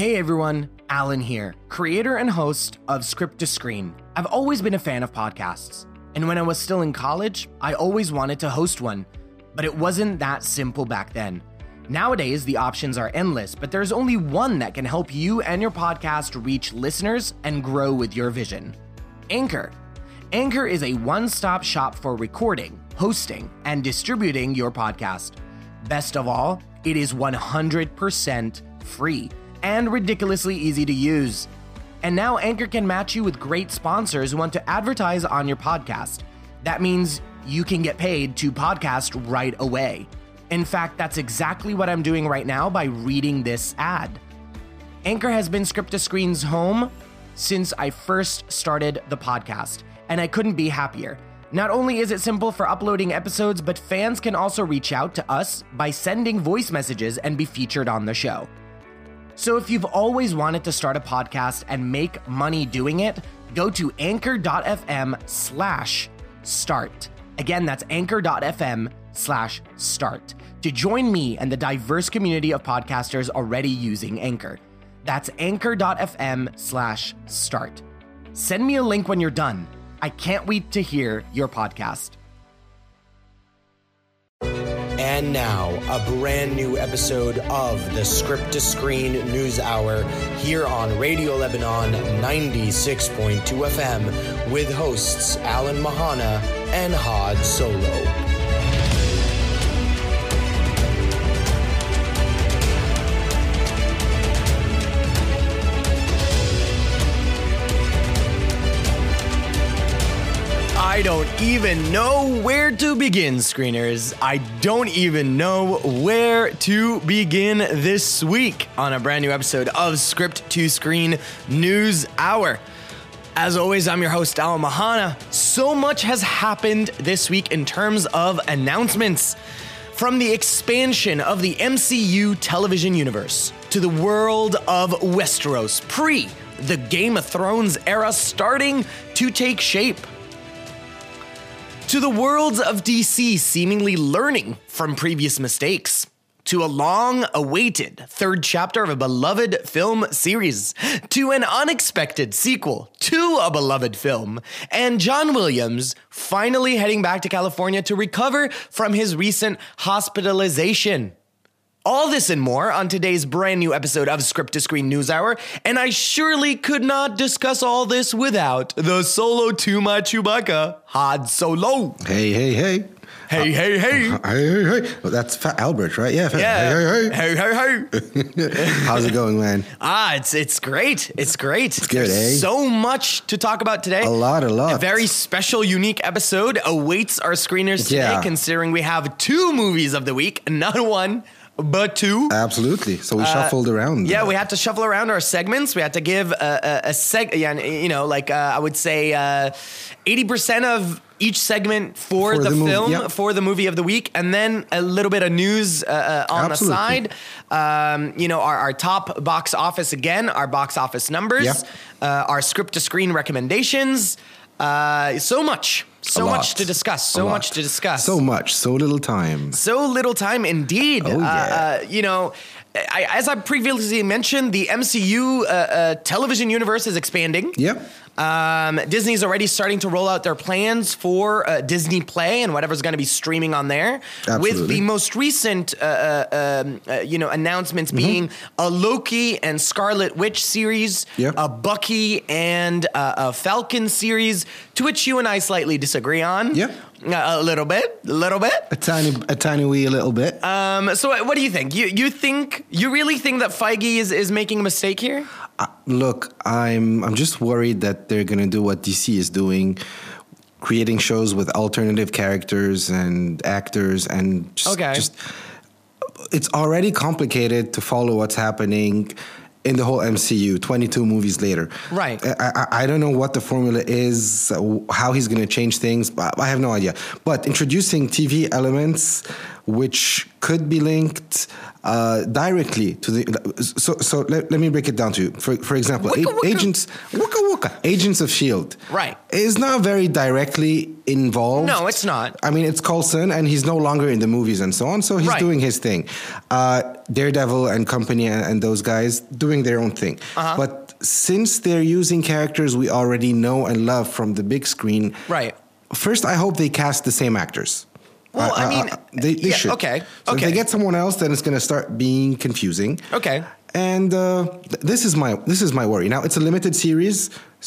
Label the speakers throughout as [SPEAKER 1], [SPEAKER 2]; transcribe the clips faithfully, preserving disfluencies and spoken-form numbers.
[SPEAKER 1] Hey everyone, Alan here, creator and host of Script to Screen. I've always been a fan of podcasts, and when I was still in college, I always wanted to host one, but it wasn't that simple back then. Nowadays, the options are endless, but there's only one that can help you and your podcast reach listeners and grow with your vision. Anchor. Anchor is a one-stop shop for recording, hosting, and distributing your podcast. Best of all, it is one hundred percent free and ridiculously easy to use. And now Anchor can match you with great sponsors who want to advertise on your podcast. That means you can get paid to podcast right away. In fact, that's exactly what I'm doing right now by reading this ad. Anchor has been Script to Screen's home since I first started the podcast, and I couldn't be happier. Not only is it simple for uploading episodes, but fans can also reach out to us by sending voice messages and be featured on the show. So if you've always wanted to start a podcast and make money doing it, go to anchor.fm slash start. Again, that's anchor.fm slash start to join me and the diverse community of podcasters already using Anchor. That's anchor.fm slash start. Send me a link when you're done. I can't wait to hear your podcast. And now, a brand new episode of the Script to Screen News Hour here on Radio Lebanon ninety-six point two F M with hosts Alan Mahana and Had Solo. I don't even know where to begin, screeners. I don't even know where to begin this week on a brand new episode of Script to Screen News Hour. As always, I'm your host, Al Mahana. So much has happened this week in terms of announcements. From the expansion of the M C U television universe to the world of Westeros pre the Game of Thrones era starting to take shape. To the worlds of D C seemingly learning from previous mistakes. To a long-awaited third chapter of a beloved film series. To an unexpected sequel to a beloved film. And John Williams finally heading back to California to recover from his recent hospitalization. All this and more on today's brand new episode of Script to Screen News Hour, and I surely could not discuss all this without the solo to my Chewbacca, Had Solo.
[SPEAKER 2] Hey, hey, hey.
[SPEAKER 1] Hey, uh, hey, hey.
[SPEAKER 2] Hey, hey, hey. Well, that's Fat Albert, right? Yeah. Fat,
[SPEAKER 1] yeah.
[SPEAKER 2] Hey, hey,
[SPEAKER 1] hey. Hey, hey, hey.
[SPEAKER 2] How's it going, man?
[SPEAKER 1] Ah, it's it's great. It's great.
[SPEAKER 2] It's good,
[SPEAKER 1] There's
[SPEAKER 2] eh?
[SPEAKER 1] so much to talk about today.
[SPEAKER 2] A lot, a lot.
[SPEAKER 1] A very special, unique episode awaits our screeners today,
[SPEAKER 2] Yeah.
[SPEAKER 1] considering we have two movies of the week, not one, but two.
[SPEAKER 2] Absolutely. So we
[SPEAKER 1] Uh,
[SPEAKER 2] shuffled around.
[SPEAKER 1] Yeah, we had to shuffle around our segments. We had to give a, a, a seg, yeah, you know, like uh, I would say uh, eighty percent of each segment for,
[SPEAKER 2] For
[SPEAKER 1] the,
[SPEAKER 2] the movie,
[SPEAKER 1] film,
[SPEAKER 2] yeah.
[SPEAKER 1] for the movie of the week, and then a little bit of news uh, uh, on
[SPEAKER 2] Absolutely.
[SPEAKER 1] the side. Um, you know, our, our top box office again, our box office numbers,
[SPEAKER 2] Yeah.
[SPEAKER 1] uh, our script to screen recommendations. Uh, so much, so
[SPEAKER 2] A lot.
[SPEAKER 1] much to discuss,
[SPEAKER 2] A
[SPEAKER 1] so
[SPEAKER 2] lot.
[SPEAKER 1] much to discuss.
[SPEAKER 2] So much, so little time.
[SPEAKER 1] So little time indeed.
[SPEAKER 2] Oh, yeah.
[SPEAKER 1] uh, uh, you know, I, as I previously mentioned, the M C U uh, uh, television universe is expanding.
[SPEAKER 2] Yep.
[SPEAKER 1] Um, Disney's already starting to roll out their plans for uh, Disney Play and whatever's going to be streaming on there.
[SPEAKER 2] Absolutely.
[SPEAKER 1] With the most recent, uh, uh, um, uh, you know, announcements mm-hmm. being a Loki and Scarlet Witch series,
[SPEAKER 2] Yep.
[SPEAKER 1] a Bucky and uh, a Falcon series, to which you and I slightly disagree on.
[SPEAKER 2] Yep.
[SPEAKER 1] Uh, a little bit, a little bit.
[SPEAKER 2] A tiny, a tiny wee little bit.
[SPEAKER 1] Um, so what, what do you think? You you think you really think that Feige is, is making a mistake here?
[SPEAKER 2] Uh, look, I'm I'm just worried that they're gonna do what D C is doing, creating shows with alternative characters and actors, and just,
[SPEAKER 1] Okay.
[SPEAKER 2] just it's already complicated to follow what's happening in the whole M C U, twenty-two movies later.
[SPEAKER 1] Right.
[SPEAKER 2] I, I, I don't know what the formula is, how he's going to change things, but I have no idea. But introducing T V elements which could be linked uh, directly to the. So, so let, let me break it down to you. For, for example,
[SPEAKER 1] Wicca,
[SPEAKER 2] a-
[SPEAKER 1] wicca.
[SPEAKER 2] agents, wicca, wicca, Agents of Shield,
[SPEAKER 1] Right.
[SPEAKER 2] is not very directly involved.
[SPEAKER 1] No, it's not.
[SPEAKER 2] I mean, it's Coulson, and he's no longer in the movies and so on, so he's
[SPEAKER 1] Right.
[SPEAKER 2] doing his thing. Uh, Daredevil and company and, and those guys doing their own thing.
[SPEAKER 1] Uh-huh.
[SPEAKER 2] But since they're using characters we already know and love from the big screen,
[SPEAKER 1] Right.
[SPEAKER 2] first, I hope they cast the same actors.
[SPEAKER 1] Well, I mean,
[SPEAKER 2] they, they
[SPEAKER 1] yeah,
[SPEAKER 2] should.
[SPEAKER 1] okay,
[SPEAKER 2] So
[SPEAKER 1] okay.
[SPEAKER 2] if they get someone else, then it's going to start being confusing.
[SPEAKER 1] Okay.
[SPEAKER 2] And uh, th- this is my this is my worry. Now it's a limited series,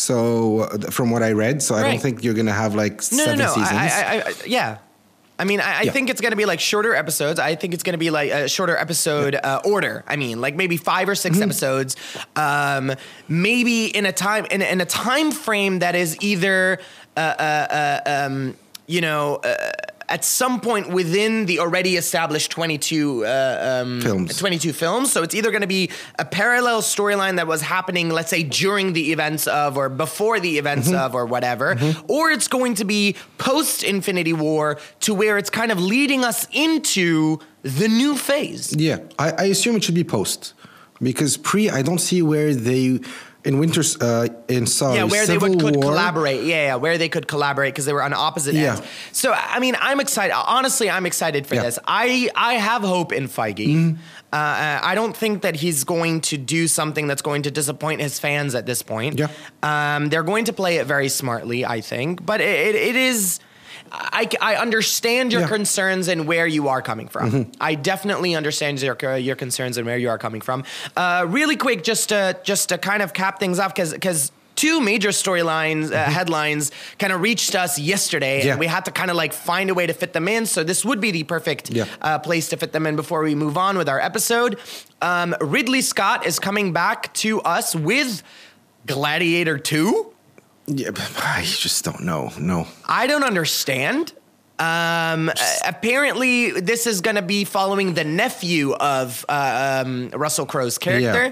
[SPEAKER 2] so uh, from what I read, so I
[SPEAKER 1] Right.
[SPEAKER 2] don't think you're going to have like
[SPEAKER 1] No,
[SPEAKER 2] seven
[SPEAKER 1] no, no.
[SPEAKER 2] seasons.
[SPEAKER 1] I, I, I, yeah. I mean, I, I
[SPEAKER 2] Yeah.
[SPEAKER 1] think it's going to be like shorter episodes. I think it's going to be like a shorter episode uh, order. I mean, like maybe five or six
[SPEAKER 2] Mm-hmm.
[SPEAKER 1] episodes, um, maybe in a time in, in a time frame that is either, uh, uh, uh, um, you know. Uh, at some point within the already established twenty-two uh, um,
[SPEAKER 2] Films.
[SPEAKER 1] twenty-two films. So it's either going to be a parallel storyline that was happening, let's say, during the events of or before the events
[SPEAKER 2] Mm-hmm.
[SPEAKER 1] of or whatever, or it's going to be post Infinity War to where it's kind of leading us into the new phase.
[SPEAKER 2] Yeah, I, I assume it should be post, because pre, I don't see where they in Winter's uh, in sorry,
[SPEAKER 1] Yeah, where
[SPEAKER 2] Civil
[SPEAKER 1] they would, could
[SPEAKER 2] War.
[SPEAKER 1] collaborate. Yeah, yeah, where they could collaborate because they were on opposite
[SPEAKER 2] Yeah.
[SPEAKER 1] ends. So, I mean, I'm excited. Honestly, I'm excited for
[SPEAKER 2] Yeah.
[SPEAKER 1] this. I, I have hope in Feige. Uh, I don't think that he's going to do something that's going to disappoint his fans at this point.
[SPEAKER 2] Yeah.
[SPEAKER 1] Um, they're going to play it very smartly, I think. But it, it, it is... I, I understand your
[SPEAKER 2] Yeah.
[SPEAKER 1] concerns and where you are coming from. I definitely understand your your concerns and where you are coming from. Uh, really quick, just to just to kind of cap things off, because because two major storylines uh, headlines kind of reached us yesterday,
[SPEAKER 2] Yeah.
[SPEAKER 1] and we had to kind of like find a way to fit them in. So this would be the perfect
[SPEAKER 2] Yeah.
[SPEAKER 1] uh, place to fit them in before we move on with our episode. Um, Ridley Scott is coming back to us with Gladiator two.
[SPEAKER 2] Yeah, but I just don't know. No.
[SPEAKER 1] I don't understand. Um, uh, apparently, this is going to be following the nephew of uh, um, Russell Crowe's character.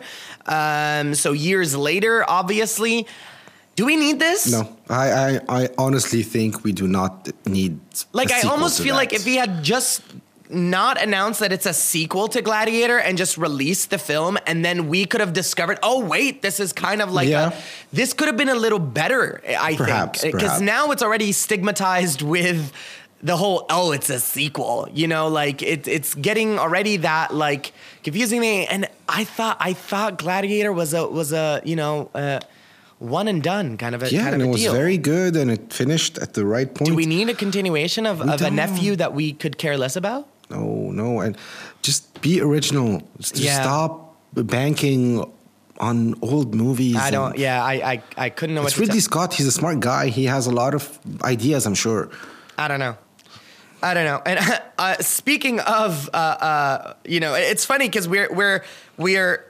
[SPEAKER 1] Um, so years later, obviously. Do we need this?
[SPEAKER 2] No, I, I, I honestly think we do not need.
[SPEAKER 1] Like,
[SPEAKER 2] a
[SPEAKER 1] I
[SPEAKER 2] sequel
[SPEAKER 1] almost
[SPEAKER 2] to
[SPEAKER 1] feel
[SPEAKER 2] that.
[SPEAKER 1] like if he had just not announced that it's a sequel to Gladiator and just released the film, and then we could have discovered, oh wait, this is kind of like
[SPEAKER 2] Yeah.
[SPEAKER 1] a, this could have been a little better, I
[SPEAKER 2] Perhaps,
[SPEAKER 1] think, because
[SPEAKER 2] perhaps.
[SPEAKER 1] now it's already stigmatized with the whole, oh, it's a sequel, you know, like it, it's getting already that like confusing thing. And I thought I thought Gladiator was a was a you know uh, one and done kind of a
[SPEAKER 2] Yeah,
[SPEAKER 1] kind
[SPEAKER 2] and
[SPEAKER 1] of
[SPEAKER 2] it
[SPEAKER 1] a
[SPEAKER 2] was
[SPEAKER 1] deal.
[SPEAKER 2] very good, and it finished at the right point.
[SPEAKER 1] Do we need a continuation of, of a
[SPEAKER 2] don't.
[SPEAKER 1] nephew that we could care less about?
[SPEAKER 2] No, no, and just be original. Just
[SPEAKER 1] Yeah.
[SPEAKER 2] stop banking on old movies.
[SPEAKER 1] I don't.
[SPEAKER 2] and-
[SPEAKER 1] Yeah, I I, I couldn't know what
[SPEAKER 2] It's
[SPEAKER 1] to
[SPEAKER 2] Ridley
[SPEAKER 1] tell.
[SPEAKER 2] Scott. He's a smart guy. He has a lot of ideas, I'm sure.
[SPEAKER 1] I don't know. I don't know. And uh, speaking of, uh, uh, you know, it's funny because we're we're we're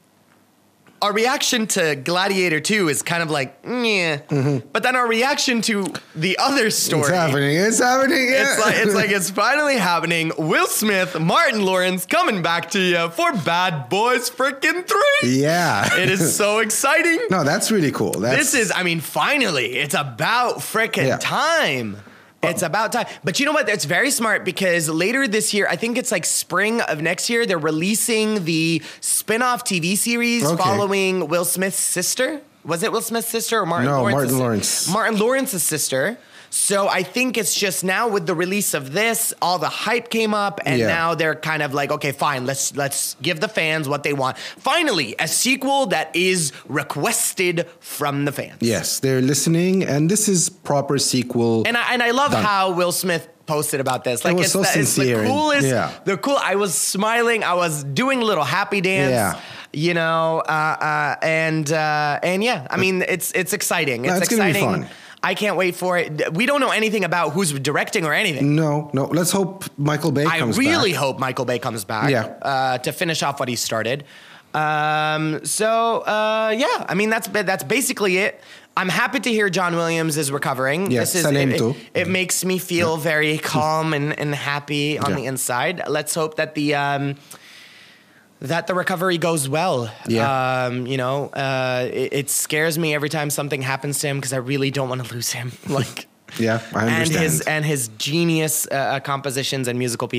[SPEAKER 1] our reaction to Gladiator two is kind of like, yeah, but then our reaction to the other story.
[SPEAKER 2] It's happening. It's happening. Yeah.
[SPEAKER 1] It's like it's like it's finally happening. Will Smith, Martin Lawrence coming back to you for Bad Boys freaking three.
[SPEAKER 2] yeah.
[SPEAKER 1] It is so exciting.
[SPEAKER 2] No, that's really cool. That's,
[SPEAKER 1] This is, I mean, finally, it's about frickin'
[SPEAKER 2] Yeah.
[SPEAKER 1] time. It's about time. But you know what? It's very smart because later this year, I think it's like spring of next year, they're releasing the spin-off T V series
[SPEAKER 2] Okay.
[SPEAKER 1] following Will Smith's sister. Was it Will Smith's sister or Martin
[SPEAKER 2] No,
[SPEAKER 1] Lawrence's
[SPEAKER 2] Martin
[SPEAKER 1] si-
[SPEAKER 2] Lawrence.
[SPEAKER 1] Martin Lawrence's sister. So I think it's just now with the release of this, all the hype came up, and
[SPEAKER 2] Yeah.
[SPEAKER 1] now they're kind of like, okay, fine, let's let's give the fans what they want. Finally, a sequel that is requested from the fans.
[SPEAKER 2] Yes, they're listening, and this is proper sequel.
[SPEAKER 1] And I and I love
[SPEAKER 2] Done.
[SPEAKER 1] how Will Smith posted about this. Like
[SPEAKER 2] was
[SPEAKER 1] it's,
[SPEAKER 2] so
[SPEAKER 1] the, it's the
[SPEAKER 2] sincere and-
[SPEAKER 1] coolest.
[SPEAKER 2] yeah.
[SPEAKER 1] The cool. I was smiling. I was doing a little happy dance.
[SPEAKER 2] Yeah.
[SPEAKER 1] You know, uh, uh, and uh, and yeah. I mean, it's it's exciting. It's,
[SPEAKER 2] No, it's gonna be
[SPEAKER 1] exciting.
[SPEAKER 2] fun.
[SPEAKER 1] I can't wait for it. We don't know anything about who's directing or anything.
[SPEAKER 2] no, no. Let's hope Michael Bay
[SPEAKER 1] I
[SPEAKER 2] comes
[SPEAKER 1] really
[SPEAKER 2] back.
[SPEAKER 1] hope Michael Bay comes back.
[SPEAKER 2] Yeah.
[SPEAKER 1] Uh, to finish off what he started. Um, so uh, yeah, I mean that's that's basically it. I'm happy to hear John Williams is recovering.
[SPEAKER 2] Yeah,
[SPEAKER 1] this is
[SPEAKER 2] Salem
[SPEAKER 1] it,
[SPEAKER 2] too.
[SPEAKER 1] it, it makes me feel very calm and, and happy on
[SPEAKER 2] Yeah.
[SPEAKER 1] the inside. Let's hope that the um, that the recovery goes well.
[SPEAKER 2] Yeah.
[SPEAKER 1] Um, you know, uh, it, it scares me every time something happens to him because I really don't want to lose him. Like.
[SPEAKER 2] Yeah, I
[SPEAKER 1] And
[SPEAKER 2] understand.
[SPEAKER 1] his and his genius uh, compositions and musical pieces.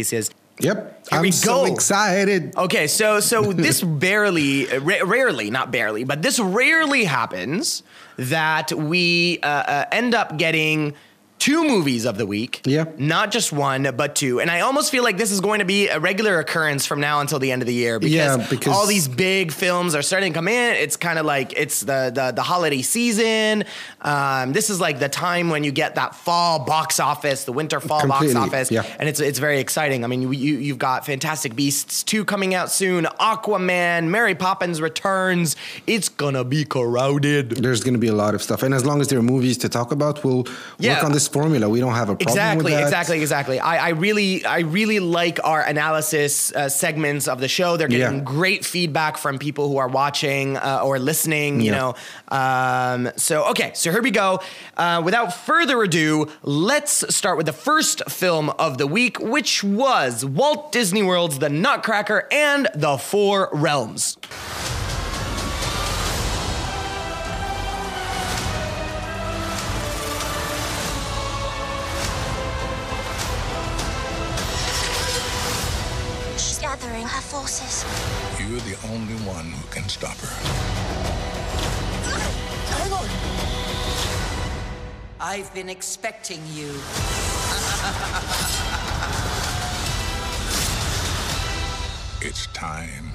[SPEAKER 2] Yep.
[SPEAKER 1] Here
[SPEAKER 2] I'm
[SPEAKER 1] we
[SPEAKER 2] so
[SPEAKER 1] go.
[SPEAKER 2] excited.
[SPEAKER 1] Okay, so so this barely, ra- rarely, not barely, but this rarely happens that we uh, uh, end up getting two movies of the week.
[SPEAKER 2] Yeah.
[SPEAKER 1] Not just one, but two. And I almost feel like this is going to be a regular occurrence from now until the end of the year because,
[SPEAKER 2] Yeah, because-
[SPEAKER 1] all these big films are starting to come in. It's kind of like it's the, the, the holiday season. Um, this is like the time when you get that fall box office, the winter fall
[SPEAKER 2] Completely,
[SPEAKER 1] box office.
[SPEAKER 2] yeah.
[SPEAKER 1] And it's it's very exciting. I mean, you, you, you've got Fantastic Beasts two coming out soon, Aquaman, Mary Poppins Returns. It's gonna be crowded.
[SPEAKER 2] There's going to be a lot of stuff. And as long as there are movies to talk about, we'll
[SPEAKER 1] Yeah.
[SPEAKER 2] work on this formula. We don't have a problem
[SPEAKER 1] Exactly,
[SPEAKER 2] with that.
[SPEAKER 1] exactly, exactly. I, I really, I really like our analysis uh, segments of the show. They're getting
[SPEAKER 2] Yeah.
[SPEAKER 1] great feedback from people who are watching uh, or listening. You
[SPEAKER 2] Yeah.
[SPEAKER 1] know, um, so okay, so here we go. Uh, without further ado, let's start with the first film of the week, which was Walt Disney World's The Nutcracker and the Four Realms.
[SPEAKER 3] She's gathering her forces.
[SPEAKER 4] You're the only one who can stop her.
[SPEAKER 3] Hang on.
[SPEAKER 5] I've been expecting you.
[SPEAKER 4] It's time.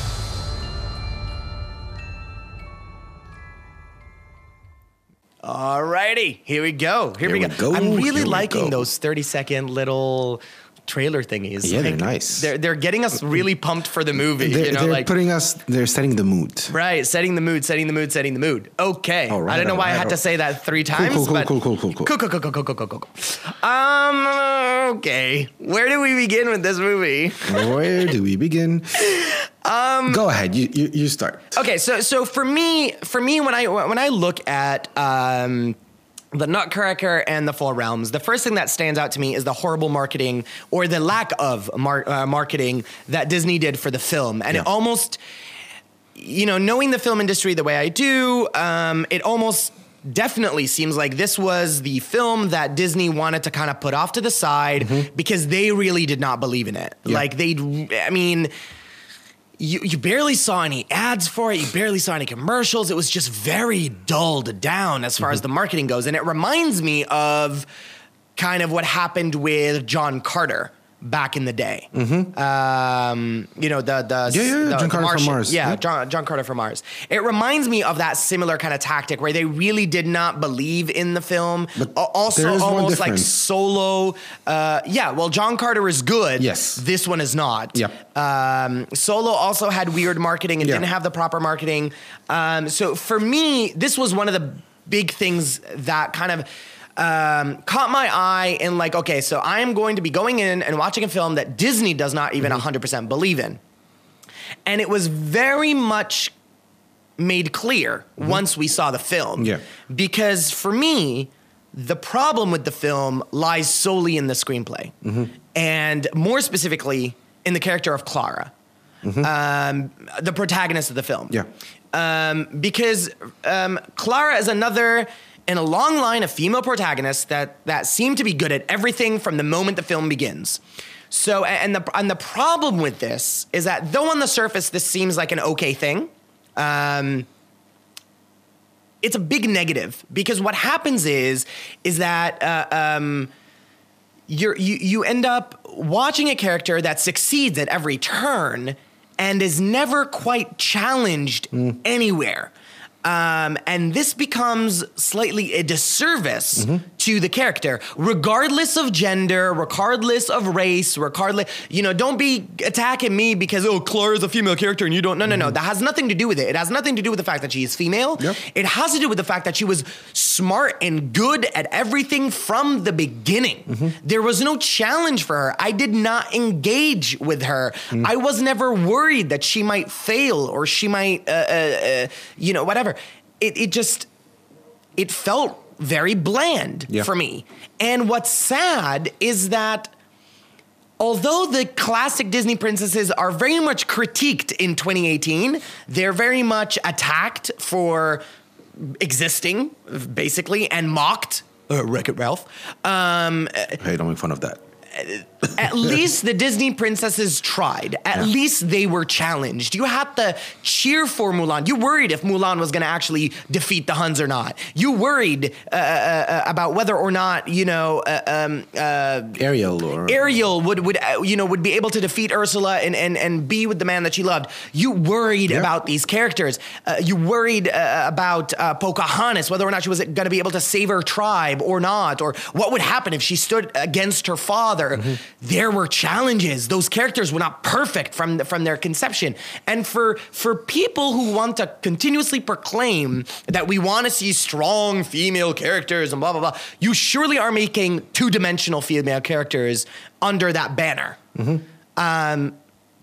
[SPEAKER 1] Alrighty, here we go. Here,
[SPEAKER 2] Here
[SPEAKER 1] we,
[SPEAKER 2] we
[SPEAKER 1] go.
[SPEAKER 2] go,
[SPEAKER 1] I'm really
[SPEAKER 2] here we
[SPEAKER 1] liking
[SPEAKER 2] go.
[SPEAKER 1] those thirty second little trailer thingies.
[SPEAKER 2] Yeah, they're nice.
[SPEAKER 1] They're they're getting us really pumped for the movie.
[SPEAKER 2] They're,
[SPEAKER 1] you know,
[SPEAKER 2] they're
[SPEAKER 1] like
[SPEAKER 2] putting us, they're setting the mood.
[SPEAKER 1] right, setting the mood, setting the mood, setting the mood. Okay,
[SPEAKER 2] All right,
[SPEAKER 1] I don't know
[SPEAKER 2] all
[SPEAKER 1] why I
[SPEAKER 2] right,
[SPEAKER 1] had
[SPEAKER 2] all
[SPEAKER 1] to
[SPEAKER 2] right.
[SPEAKER 1] say that three times.
[SPEAKER 2] cool, cool,
[SPEAKER 1] but
[SPEAKER 2] cool, cool, cool, cool.
[SPEAKER 1] cool, cool, cool, cool, cool, cool, cool, cool. Um, okay, where do we begin with this movie?
[SPEAKER 2] Where do we begin? Um, Go ahead. You, you you start.
[SPEAKER 1] Okay, so so for me, for me, when I when I look at um, The Nutcracker and the Four Realms, the first thing that stands out to me is the horrible marketing or the lack of mar- uh, marketing that Disney did for the film, and
[SPEAKER 2] Yeah.
[SPEAKER 1] it almost, you know, knowing the film industry the way I do, um, it almost definitely seems like this was the film that Disney wanted to kind of put off to the side because they really did not believe in it.
[SPEAKER 2] Yeah.
[SPEAKER 1] Like they, I mean. You, you barely saw any ads for it. You barely saw any commercials. It was just very dulled down as far as the marketing goes. And it reminds me of kind of what happened with John Carter back in the day. Um, you know, the, the,
[SPEAKER 2] Yeah, yeah, yeah,
[SPEAKER 1] the,
[SPEAKER 2] John
[SPEAKER 1] the
[SPEAKER 2] Carter from
[SPEAKER 1] Martian.
[SPEAKER 2] Mars.
[SPEAKER 1] Yeah,
[SPEAKER 2] Yeah.
[SPEAKER 1] John, John Carter from Mars. It reminds me of that similar kind of tactic where they really did not believe in the film.
[SPEAKER 2] But
[SPEAKER 1] Al- also
[SPEAKER 2] there is one
[SPEAKER 1] almost like
[SPEAKER 2] difference.
[SPEAKER 1] Solo. Uh, yeah, well, John Carter is good.
[SPEAKER 2] Yes.
[SPEAKER 1] This one is not.
[SPEAKER 2] Yep.
[SPEAKER 1] Um, Solo also had weird marketing and
[SPEAKER 2] Yeah.
[SPEAKER 1] didn't have the proper marketing. Um, so for me, this was one of the big things that kind of um, caught my eye in like, okay, so I am going to be going in and watching a film that Disney does not even one hundred percent believe in. And it was very much made clear once we saw the film.
[SPEAKER 2] Yeah.
[SPEAKER 1] Because for me, the problem with the film lies solely in the screenplay. And more specifically, in the character of Clara, um, the protagonist of the film.
[SPEAKER 2] Yeah.
[SPEAKER 1] Um, because um, Clara is another in a long line of female protagonists that that seem to be good at everything from the moment the film begins. So, and the and the problem with this is that though on the surface this seems like an okay thing, um, it's a big negative because what happens is is that uh, um, you're, you you end up watching a character that succeeds at every turn and is never quite challenged anywhere. Um, and this becomes slightly a disservice to the character, regardless of gender, regardless of race, regardless, you know, don't be attacking me because, oh, Clara's a female character and you don't, no, no, no, that has nothing to do with it. It has nothing to do with the fact that she is female.
[SPEAKER 2] Yep.
[SPEAKER 1] It has to do with the fact that she was smart and good at everything from the beginning. There was no challenge for her. I did not engage with her. I was never worried that she might fail or she might, uh, uh, uh, you know, whatever. It, it just, it felt very bland
[SPEAKER 2] Yeah.
[SPEAKER 1] for me. And what's sad is that although the classic Disney princesses are very much critiqued in twenty eighteen, they're very much attacked for existing, basically, and mocked. Uh, Wreck-It Ralph. Um,
[SPEAKER 2] Hey, don't make fun of that.
[SPEAKER 1] at least the Disney princesses tried. At
[SPEAKER 2] Yeah.
[SPEAKER 1] least they were challenged. You had to cheer for Mulan. You worried if Mulan was going to actually defeat the Huns or not. You worried uh, uh, about whether or not, you know, uh, um, uh,
[SPEAKER 2] Ariel or
[SPEAKER 1] Ariel would would uh, you know would be able to defeat Ursula and and and be with the man that she loved. You worried
[SPEAKER 2] Yeah.
[SPEAKER 1] about these characters. Uh, you worried uh, about uh, Pocahontas, whether or not she was going to be able to save her tribe or not, or what would happen if she stood against her father. Mm-hmm. There were challenges. Those characters were not perfect from the, from their conception. And for for people who want to continuously proclaim that we want to see strong female characters and blah blah blah, you surely are making two-dimensional female characters under that banner. Mm-hmm. Um,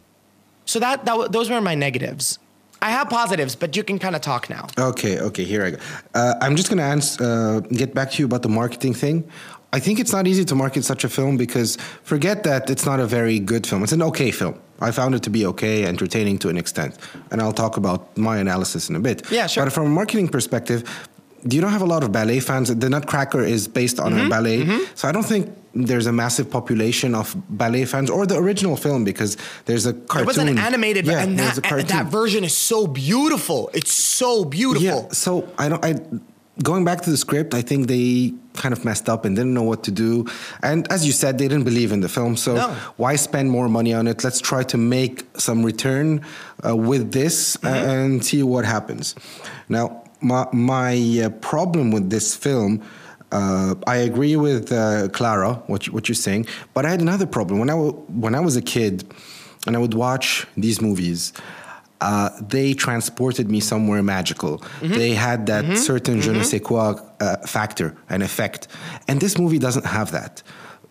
[SPEAKER 1] so that, that those were my negatives. I have positives, but you can kind of talk now.
[SPEAKER 2] Okay, okay, here I go. Uh, I'm just going to answer, uh, get back to you about the marketing thing. I think it's not easy to market such a film because forget that it's not a very good film. It's an okay film. I found it to be okay, entertaining to an extent. And I'll talk about my analysis in a bit.
[SPEAKER 1] Yeah, sure.
[SPEAKER 2] But from a marketing perspective, you don't have a lot of ballet fans. The Nutcracker is based on mm-hmm, a ballet. Mm-hmm. So I don't think there's a massive population of ballet fans or the original film because there's a cartoon.
[SPEAKER 1] It was an animated,
[SPEAKER 2] yeah,
[SPEAKER 1] and
[SPEAKER 2] there's
[SPEAKER 1] that,
[SPEAKER 2] a cartoon.
[SPEAKER 1] that version is so beautiful. It's so beautiful.
[SPEAKER 2] Yeah, so I don't. I going back to the script, I think they kind of messed up and didn't know what to do. And as you said, they didn't believe in the film. So
[SPEAKER 1] no.
[SPEAKER 2] why spend more money on it? Let's try to make some return uh, with this mm-hmm. and see what happens. Now, my my uh, problem with this film. Uh, I agree with uh, Clara, what, you, what you're saying, but I had another problem. When I, w- when I was a kid and I would watch these movies, uh, they transported me somewhere magical. Mm-hmm. They had that mm-hmm. certain je ne sais quoi uh, factor and effect. And this movie doesn't have that.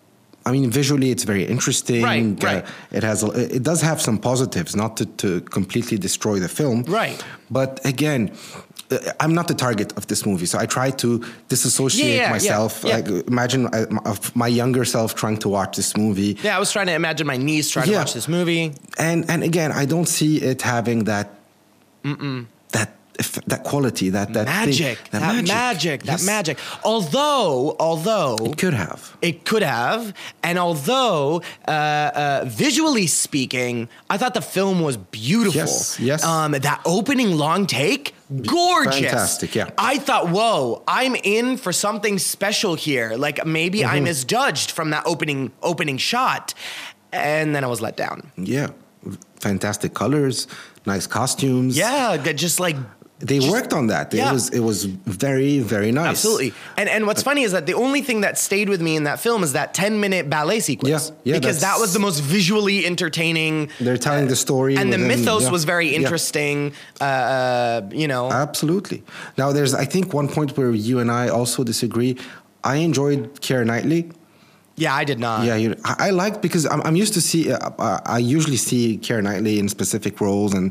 [SPEAKER 2] I mean, visually, it's very interesting.
[SPEAKER 1] Right, right.
[SPEAKER 2] Uh, it has, a, it does have some positives, not to, to completely destroy the film.
[SPEAKER 1] Right.
[SPEAKER 2] But again, I'm not the target of this movie, so I try to disassociate
[SPEAKER 1] yeah, yeah,
[SPEAKER 2] myself.
[SPEAKER 1] Yeah, yeah.
[SPEAKER 2] Like, imagine uh, my younger self trying to watch this movie.
[SPEAKER 1] Yeah, I was trying to imagine my niece trying
[SPEAKER 2] yeah.
[SPEAKER 1] to watch this movie.
[SPEAKER 2] And and again, I don't see it having that Mm-mm. that that quality, that that
[SPEAKER 1] magic,
[SPEAKER 2] thing,
[SPEAKER 1] that,
[SPEAKER 2] that
[SPEAKER 1] magic, magic yes. that magic. Although, although
[SPEAKER 2] it could have,
[SPEAKER 1] it could have, and although uh, uh, visually speaking, I thought the film was beautiful.
[SPEAKER 2] Yes, yes.
[SPEAKER 1] Um, that opening long take. Gorgeous.
[SPEAKER 2] Fantastic, yeah.
[SPEAKER 1] I thought, whoa, I'm in for something special here. Like maybe mm-hmm. I misjudged from that opening opening shot. And then I was let down.
[SPEAKER 2] Yeah. Fantastic colors, nice costumes.
[SPEAKER 1] Yeah, just like
[SPEAKER 2] they
[SPEAKER 1] just,
[SPEAKER 2] worked on that.
[SPEAKER 1] Yeah.
[SPEAKER 2] It was it was very, very nice.
[SPEAKER 1] Absolutely. And and what's funny is that the only thing that stayed with me in that film is that ten minute ballet sequence.
[SPEAKER 2] Yeah, yeah,
[SPEAKER 1] because that was the most visually entertaining.
[SPEAKER 2] They're telling uh, the story.
[SPEAKER 1] And the
[SPEAKER 2] within,
[SPEAKER 1] mythos
[SPEAKER 2] yeah,
[SPEAKER 1] was very interesting, yeah. uh, you know.
[SPEAKER 2] Absolutely. Now, there's, I think, one point where you and I also disagree. I enjoyed Keira Knightley.
[SPEAKER 1] Yeah, I did not.
[SPEAKER 2] Yeah, you, I, I liked because I'm, I'm used to see. Uh, I usually see Keira Knightley in specific roles, and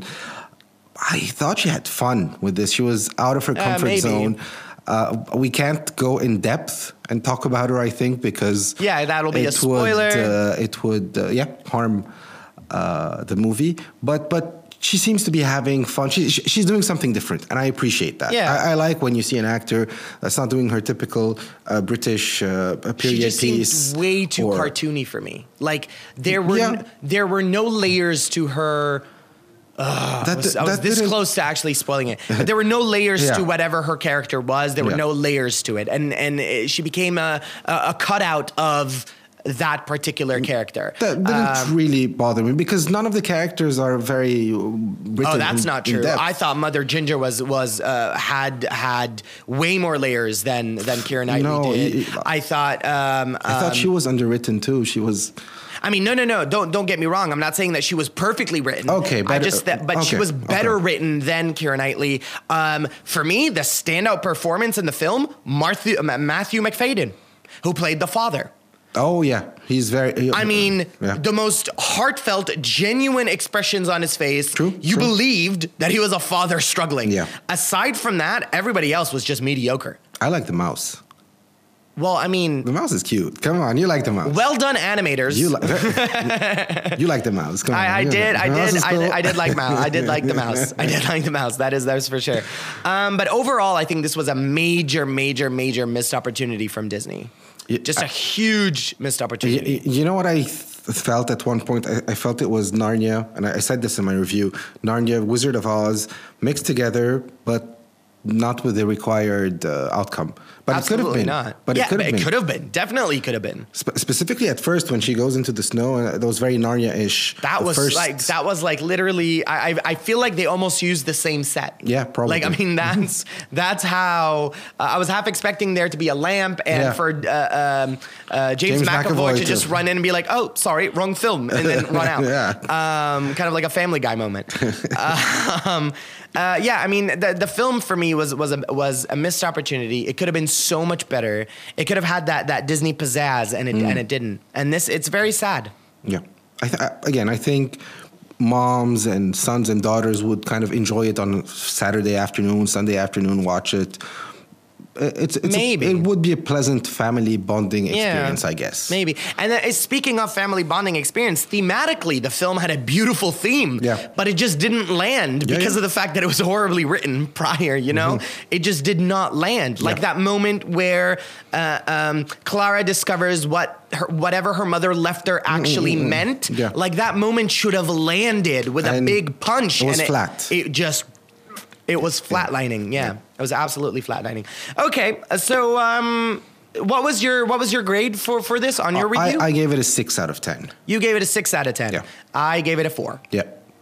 [SPEAKER 2] I thought she had fun with this. She was out of her comfort uh, zone. Uh, we can't go in depth and talk about her, I think, because
[SPEAKER 1] yeah, that'll be a spoiler.
[SPEAKER 2] Would, uh, it would, uh, yeah, harm uh, the movie. But but. She seems to be having fun. She, she, she's doing something different, and I appreciate that.
[SPEAKER 1] Yeah.
[SPEAKER 2] I, I like when you see an actor that's not doing her typical uh, British uh, period
[SPEAKER 1] she just
[SPEAKER 2] piece.
[SPEAKER 1] Seemed way too or, cartoony for me. Like there were
[SPEAKER 2] yeah.
[SPEAKER 1] n- there were no layers to her. Uh, that, I was, I was this close to actually spoiling it. But there were no layers yeah. to whatever her character was. There were yeah. no layers to it, and and it, she became a a cutout of that particular character.
[SPEAKER 2] That didn't um, really bother me because none of the characters are very written.
[SPEAKER 1] Oh, that's
[SPEAKER 2] in,
[SPEAKER 1] not true. I thought Mother Ginger was was uh, had had way more layers than than Keira Knightley
[SPEAKER 2] no,
[SPEAKER 1] did.
[SPEAKER 2] It,
[SPEAKER 1] I thought. Um,
[SPEAKER 2] I thought
[SPEAKER 1] um,
[SPEAKER 2] she was underwritten too. She was.
[SPEAKER 1] I mean, no, no, no. Don't don't get me wrong. I'm not saying that she was perfectly written.
[SPEAKER 2] Okay,
[SPEAKER 1] better, I just that, but
[SPEAKER 2] okay,
[SPEAKER 1] she was better
[SPEAKER 2] okay.
[SPEAKER 1] written than Keira Knightley. Um, for me, the standout performance in the film, Matthew, Matthew Macfadyen, who played the father.
[SPEAKER 2] Oh, yeah. He's very...
[SPEAKER 1] I mean,
[SPEAKER 2] yeah.
[SPEAKER 1] the most heartfelt, genuine expressions on his face.
[SPEAKER 2] True.
[SPEAKER 1] You
[SPEAKER 2] true.
[SPEAKER 1] believed that he was a father struggling.
[SPEAKER 2] Yeah.
[SPEAKER 1] Aside from that, everybody else was just mediocre.
[SPEAKER 2] I like the mouse.
[SPEAKER 1] Well, I mean...
[SPEAKER 2] The mouse is cute. Come on, you like the mouse.
[SPEAKER 1] Well done, animators.
[SPEAKER 2] You, li- you like the mouse. Come on.
[SPEAKER 1] I, I did,
[SPEAKER 2] I
[SPEAKER 1] I did, I
[SPEAKER 2] cool.
[SPEAKER 1] did, I did like mouse. I did like the mouse. I did like the mouse. That is, that is for sure. Um, but overall, I think this was a major, major, major missed opportunity from Disney.
[SPEAKER 2] Yeah,
[SPEAKER 1] Just a
[SPEAKER 2] I-
[SPEAKER 1] huge missed
[SPEAKER 2] You,
[SPEAKER 1] opportunity.
[SPEAKER 2] you know what I th- felt at one point? I, I felt it was Narnia, and I, I said this in my review. Narnia, Wizard of Oz, mixed together, but not with the required uh, outcome. But
[SPEAKER 1] Absolutely
[SPEAKER 2] it could have been.
[SPEAKER 1] not.
[SPEAKER 2] But
[SPEAKER 1] yeah,
[SPEAKER 2] it could have
[SPEAKER 1] but
[SPEAKER 2] been.
[SPEAKER 1] it could have been. Definitely could have been.
[SPEAKER 2] Spe- specifically at first when she goes into the snow, and that was very Narnia-ish.
[SPEAKER 1] That
[SPEAKER 2] The
[SPEAKER 1] was
[SPEAKER 2] first-
[SPEAKER 1] like that was like literally. I I I feel like they almost used the same set.
[SPEAKER 2] Yeah, probably.
[SPEAKER 1] Like I mean, that's that's how uh, I was half expecting there to be a lamp and
[SPEAKER 2] Yeah.
[SPEAKER 1] for uh, um, uh, James,
[SPEAKER 2] James
[SPEAKER 1] McAvoy,
[SPEAKER 2] McAvoy
[SPEAKER 1] to
[SPEAKER 2] to-
[SPEAKER 1] just run in and be like, "Oh, sorry, wrong film," and then run out.
[SPEAKER 2] Yeah.
[SPEAKER 1] Um, kind of like a Family Guy moment. um, uh, yeah, I mean, the the film for me was was a was a missed opportunity. It could have been so much better. It could have had that that Disney pizzazz, and it
[SPEAKER 2] Mm.
[SPEAKER 1] and it didn't. And this, it's very sad.
[SPEAKER 2] Yeah. I th- again, I think moms and sons and daughters would kind of enjoy it on Saturday afternoon, Sunday afternoon, watch it. It's, it's a-
[SPEAKER 1] Maybe.
[SPEAKER 2] it would be a pleasant family bonding experience, I guess.
[SPEAKER 1] Maybe. And uh, speaking of family bonding experience, thematically, the film had a beautiful theme,
[SPEAKER 2] Yeah.
[SPEAKER 1] but it just didn't land
[SPEAKER 2] Yeah,
[SPEAKER 1] because
[SPEAKER 2] yeah.
[SPEAKER 1] of the fact that it was horribly written prior, you know? It just did not land. Like
[SPEAKER 2] Yeah.
[SPEAKER 1] that moment where uh, um, Clara discovers what her, whatever her mother left her actually meant.
[SPEAKER 2] Yeah.
[SPEAKER 1] Like that moment should have landed with a
[SPEAKER 2] And
[SPEAKER 1] big punch.
[SPEAKER 2] it was
[SPEAKER 1] and
[SPEAKER 2] flat.
[SPEAKER 1] It just... It was flatlining, yeah. It was absolutely flatlining. Okay, so um, what was your what was your grade for, for this on your
[SPEAKER 2] I,
[SPEAKER 1] review?
[SPEAKER 2] I gave it a six out of ten.
[SPEAKER 1] You gave it a six out of ten.
[SPEAKER 2] Yeah.
[SPEAKER 1] I gave it a four.
[SPEAKER 2] Yeah.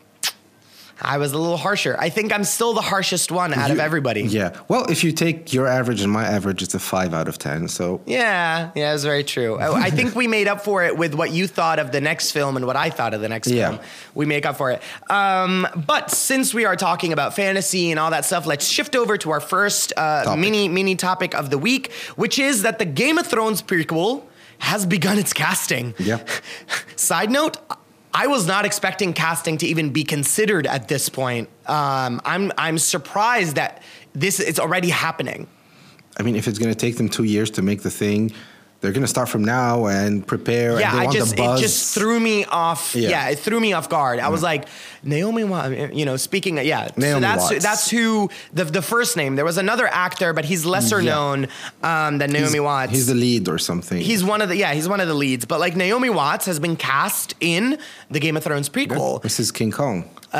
[SPEAKER 1] I was a little harsher. I think I'm still the harshest one out of
[SPEAKER 2] You-
[SPEAKER 1] everybody.
[SPEAKER 2] Yeah. Well, if you take your average and my average, it's a five out of ten. So
[SPEAKER 1] Yeah, yeah, it's very true. I, I think we made up for it with what you thought of the next film and what I thought of the next
[SPEAKER 2] Yeah.
[SPEAKER 1] film. We make up for it. Um, but since we are talking about fantasy and all that stuff, let's shift over to our first uh,
[SPEAKER 2] Topic.
[SPEAKER 1] mini mini topic of the week, which is that the Game of Thrones prequel has begun its casting.
[SPEAKER 2] Yeah.
[SPEAKER 1] Side note, I was not expecting casting to even be considered at this point. Um, I'm I'm surprised that this is already happening.
[SPEAKER 2] I mean, if it's going to take them two years to make the thing, they're going to start from now and prepare.
[SPEAKER 1] Yeah,
[SPEAKER 2] and they
[SPEAKER 1] I
[SPEAKER 2] want
[SPEAKER 1] just
[SPEAKER 2] the buzz.
[SPEAKER 1] it just threw me off. Yeah,
[SPEAKER 2] Yeah.
[SPEAKER 1] it threw me off guard. I was like, Naomi Watts. You know, speaking. Of, yeah, so
[SPEAKER 2] Naomi
[SPEAKER 1] that's
[SPEAKER 2] Watts.
[SPEAKER 1] that's who the the first name. There was another actor, but he's lesser
[SPEAKER 2] Yeah.
[SPEAKER 1] known um, than Naomi
[SPEAKER 2] he's,
[SPEAKER 1] Watts.
[SPEAKER 2] He's the lead or something.
[SPEAKER 1] He's one of the yeah, he's one of the leads. But like Naomi Watts has been cast in the Game of Thrones prequel.
[SPEAKER 2] Missus King Kong.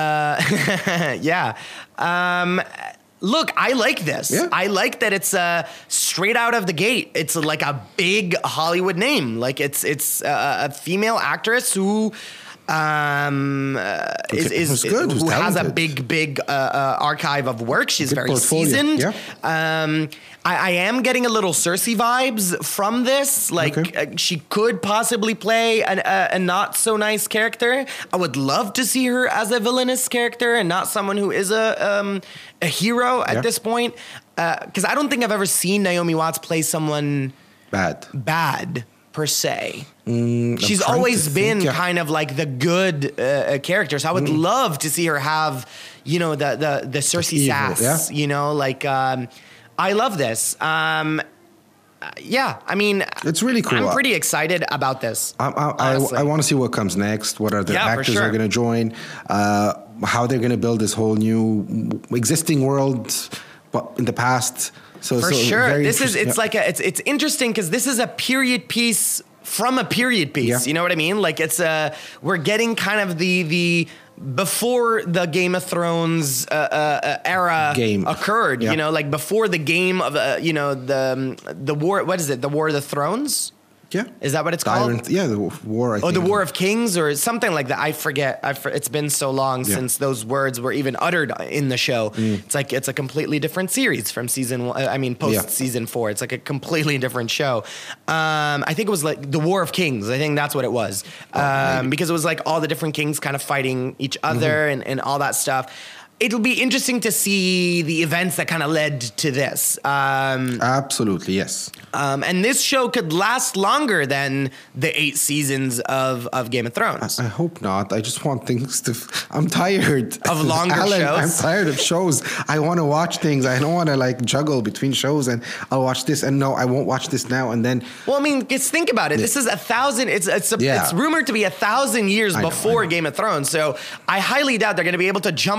[SPEAKER 1] yeah. Um, look, I like this.
[SPEAKER 2] Yeah.
[SPEAKER 1] I like that it's uh, straight out of the gate. It's like a big Hollywood name. Like it's it's uh, a female actress who um, uh, is,
[SPEAKER 2] Okay,
[SPEAKER 1] is
[SPEAKER 2] who's good, who's
[SPEAKER 1] who has a
[SPEAKER 2] talented.
[SPEAKER 1] big big uh, uh, archive of work. She's
[SPEAKER 2] Good
[SPEAKER 1] very
[SPEAKER 2] portfolio,
[SPEAKER 1] seasoned.
[SPEAKER 2] yeah.
[SPEAKER 1] Um, I, I am getting a little Cersei vibes from this. Like
[SPEAKER 2] Okay.
[SPEAKER 1] uh, she could possibly play an, a, a not so nice character. I would love to see her as a villainous character and not someone who is a um, a hero at
[SPEAKER 2] Yeah.
[SPEAKER 1] this point. Because I don't think I've ever seen Naomi Watts play someone
[SPEAKER 2] Bad.
[SPEAKER 1] bad per se.
[SPEAKER 2] Mm,
[SPEAKER 1] She's
[SPEAKER 2] I'm trying
[SPEAKER 1] always
[SPEAKER 2] to
[SPEAKER 1] been
[SPEAKER 2] think, yeah.
[SPEAKER 1] kind of like the good uh, uh, character. So I would love to see her have, you know, the the the Cersei
[SPEAKER 2] Evil,
[SPEAKER 1] sass.
[SPEAKER 2] yeah.
[SPEAKER 1] You know, like um, I love this. Um, uh, yeah, I mean,
[SPEAKER 2] It's really cool.
[SPEAKER 1] I'm pretty excited about this.
[SPEAKER 2] I, I,
[SPEAKER 1] honestly.
[SPEAKER 2] I, I want to see what comes next. What are the
[SPEAKER 1] Yeah, for
[SPEAKER 2] actors
[SPEAKER 1] sure.
[SPEAKER 2] are going to join? Uh, how they're going to build this whole new existing world, but in the past. So
[SPEAKER 1] For
[SPEAKER 2] so
[SPEAKER 1] sure,
[SPEAKER 2] very
[SPEAKER 1] this is
[SPEAKER 2] interest-
[SPEAKER 1] it's
[SPEAKER 2] yeah.
[SPEAKER 1] like a it's it's interesting because this is a period piece from a period piece.
[SPEAKER 2] Yeah.
[SPEAKER 1] You know what I mean? Like it's a we're getting kind of the the before the Game of Thrones uh, uh, era
[SPEAKER 2] Game.
[SPEAKER 1] occurred.
[SPEAKER 2] Yeah.
[SPEAKER 1] You know, like before the game of uh, you know the um, the war. What is it? The War of the Thrones.
[SPEAKER 2] Yeah.
[SPEAKER 1] Is that what it's
[SPEAKER 2] The
[SPEAKER 1] called?
[SPEAKER 2] Iron, yeah, the war. I
[SPEAKER 1] Oh, the
[SPEAKER 2] think.
[SPEAKER 1] War of Kings or something like that. I forget. I for, it's been so long
[SPEAKER 2] Yeah.
[SPEAKER 1] since those words were even uttered in the show. It's like it's a completely different series from season one. I mean, post
[SPEAKER 2] Yeah.
[SPEAKER 1] season four. It's like a completely different show. Um, I think it was like the War of Kings. I think that's what it was. Um, because it was like all the different kings kind of fighting each other and, and all that stuff. It'll be interesting to see the events that kind of led to this. Um,
[SPEAKER 2] Absolutely, yes.
[SPEAKER 1] um, and this show could last longer than the eight seasons of, of Game of Thrones.
[SPEAKER 2] I hope not. I just want things to. F- I'm tired
[SPEAKER 1] Of longer
[SPEAKER 2] Alan,
[SPEAKER 1] shows?
[SPEAKER 2] I'm tired of shows. I want to watch things. I don't want to like juggle between shows and I'll watch this and no, I won't watch this now and then.
[SPEAKER 1] Well, I mean, just think about it. This is a thousand. It's it's a,
[SPEAKER 2] Yeah.
[SPEAKER 1] it's rumored to be a thousand years
[SPEAKER 2] I know,
[SPEAKER 1] before
[SPEAKER 2] I know.
[SPEAKER 1] Game of Thrones. So I highly doubt they're going to be able to jump around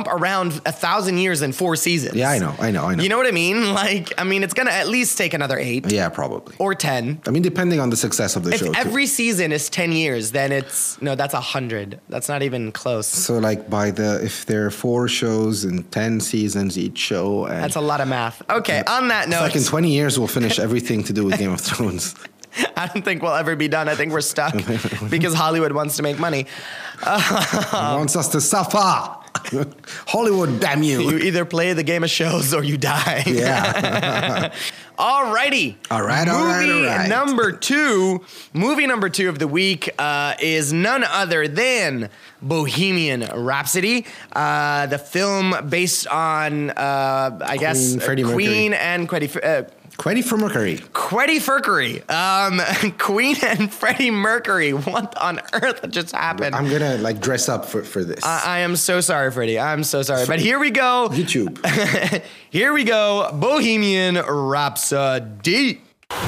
[SPEAKER 1] around a thousand years and four seasons.
[SPEAKER 2] Yeah, I know, I know, I know.
[SPEAKER 1] You know what I mean? Like, I mean, it's going to at least take another eight.
[SPEAKER 2] Yeah, probably.
[SPEAKER 1] Or ten.
[SPEAKER 2] I mean, depending on the success of the
[SPEAKER 1] If
[SPEAKER 2] show.
[SPEAKER 1] every
[SPEAKER 2] too.
[SPEAKER 1] season is ten years, then it's, no, that's a hundred. That's not even close.
[SPEAKER 2] So like by the, if there are four shows and ten seasons each show. And
[SPEAKER 1] That's a lot of math. Okay, on that note.
[SPEAKER 2] It's like in twenty years, we'll finish everything to do with Game of Thrones.
[SPEAKER 1] I don't think we'll ever be done. I think we're stuck because Hollywood wants to make money.
[SPEAKER 2] Wants us to suffer. Hollywood, damn you.
[SPEAKER 1] You either play the game of shows or you die.
[SPEAKER 2] Yeah.
[SPEAKER 1] Alrighty.
[SPEAKER 2] All right, all right,
[SPEAKER 1] Movie
[SPEAKER 2] all right.
[SPEAKER 1] number two, movie number two of the week uh, is none other than Bohemian Rhapsody, uh, the film based on, uh, I guess,
[SPEAKER 2] Queen, Freddie
[SPEAKER 1] Queen
[SPEAKER 2] Mercury.
[SPEAKER 1] and Freddie, uh,
[SPEAKER 2] Freddie from Mercury.
[SPEAKER 1] Freddie Mercury. Um, Queen and Freddie Mercury. What on earth just happened?
[SPEAKER 2] I'm gonna like dress up for, for this.
[SPEAKER 1] I, I am so sorry, Freddie. I'm so sorry. But here we go.
[SPEAKER 2] YouTube.
[SPEAKER 1] Here we go. Bohemian Rhapsody.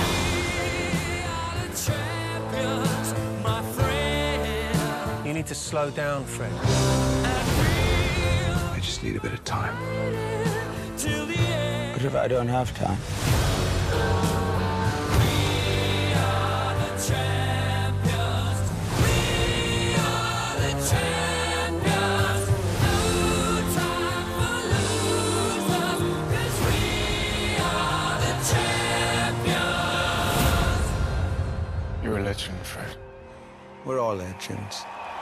[SPEAKER 6] You need to slow down, Fred.
[SPEAKER 4] I just need a bit of time.
[SPEAKER 7] What if I don't have time?
[SPEAKER 4] You're a legend, Fred.
[SPEAKER 7] We're all legends.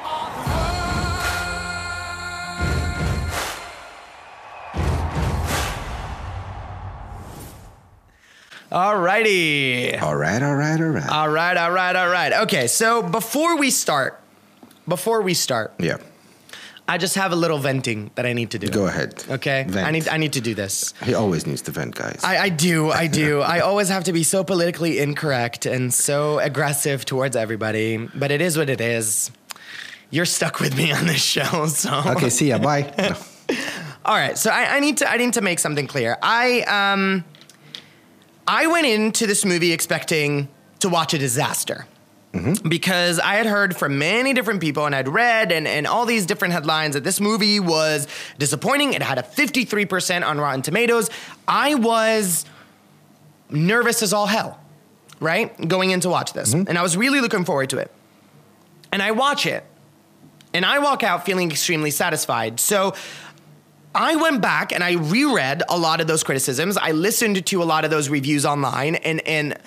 [SPEAKER 1] Alrighty.
[SPEAKER 2] All right, all right, all right.
[SPEAKER 1] All right, all right, all right. Okay, so before we start, before we start,
[SPEAKER 2] yeah.
[SPEAKER 1] I just have a little venting that I need to do.
[SPEAKER 2] Go ahead.
[SPEAKER 1] Okay?
[SPEAKER 2] Vent.
[SPEAKER 1] I need I need to do this.
[SPEAKER 2] He always needs to vent, guys.
[SPEAKER 1] I, I do, I do. I always have to be so politically incorrect and so aggressive towards everybody, but it is what it is. You're stuck with me on this show, so.
[SPEAKER 2] Okay, see ya. Bye. No.
[SPEAKER 1] All right, so I, I need to I need to make something clear. I um I went into this movie expecting to watch a disaster. Mm-hmm. Because I had heard from many different people and I'd read and, and all these different headlines that this movie was disappointing. It had a fifty-three percent on Rotten Tomatoes. I was nervous as all hell, right? Going in to watch this. Mm-hmm. And I was really looking forward to it. And I watch it. And I walk out feeling extremely satisfied. So I went back and I reread a lot of those criticisms. I listened to a lot of those reviews online, and and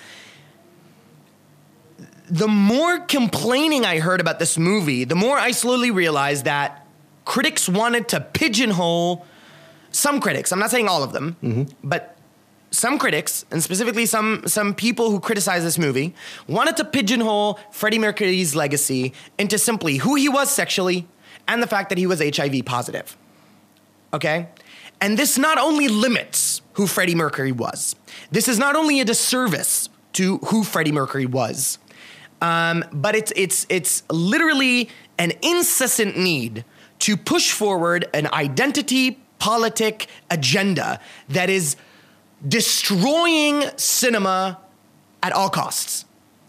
[SPEAKER 1] the more complaining I heard about this movie, the more I slowly realized that critics wanted to pigeonhole some critics. I'm not saying all of them, mm-hmm. but some critics, and specifically some some people who criticize this movie, wanted to pigeonhole Freddie Mercury's legacy into simply who he was sexually and the fact that he was H I V positive. Okay? And this not only limits who Freddie Mercury was, this is not only a disservice to who Freddie Mercury was, um, but it's it's it's literally an incessant need to push forward an identity politic agenda that is destroying cinema at all costs.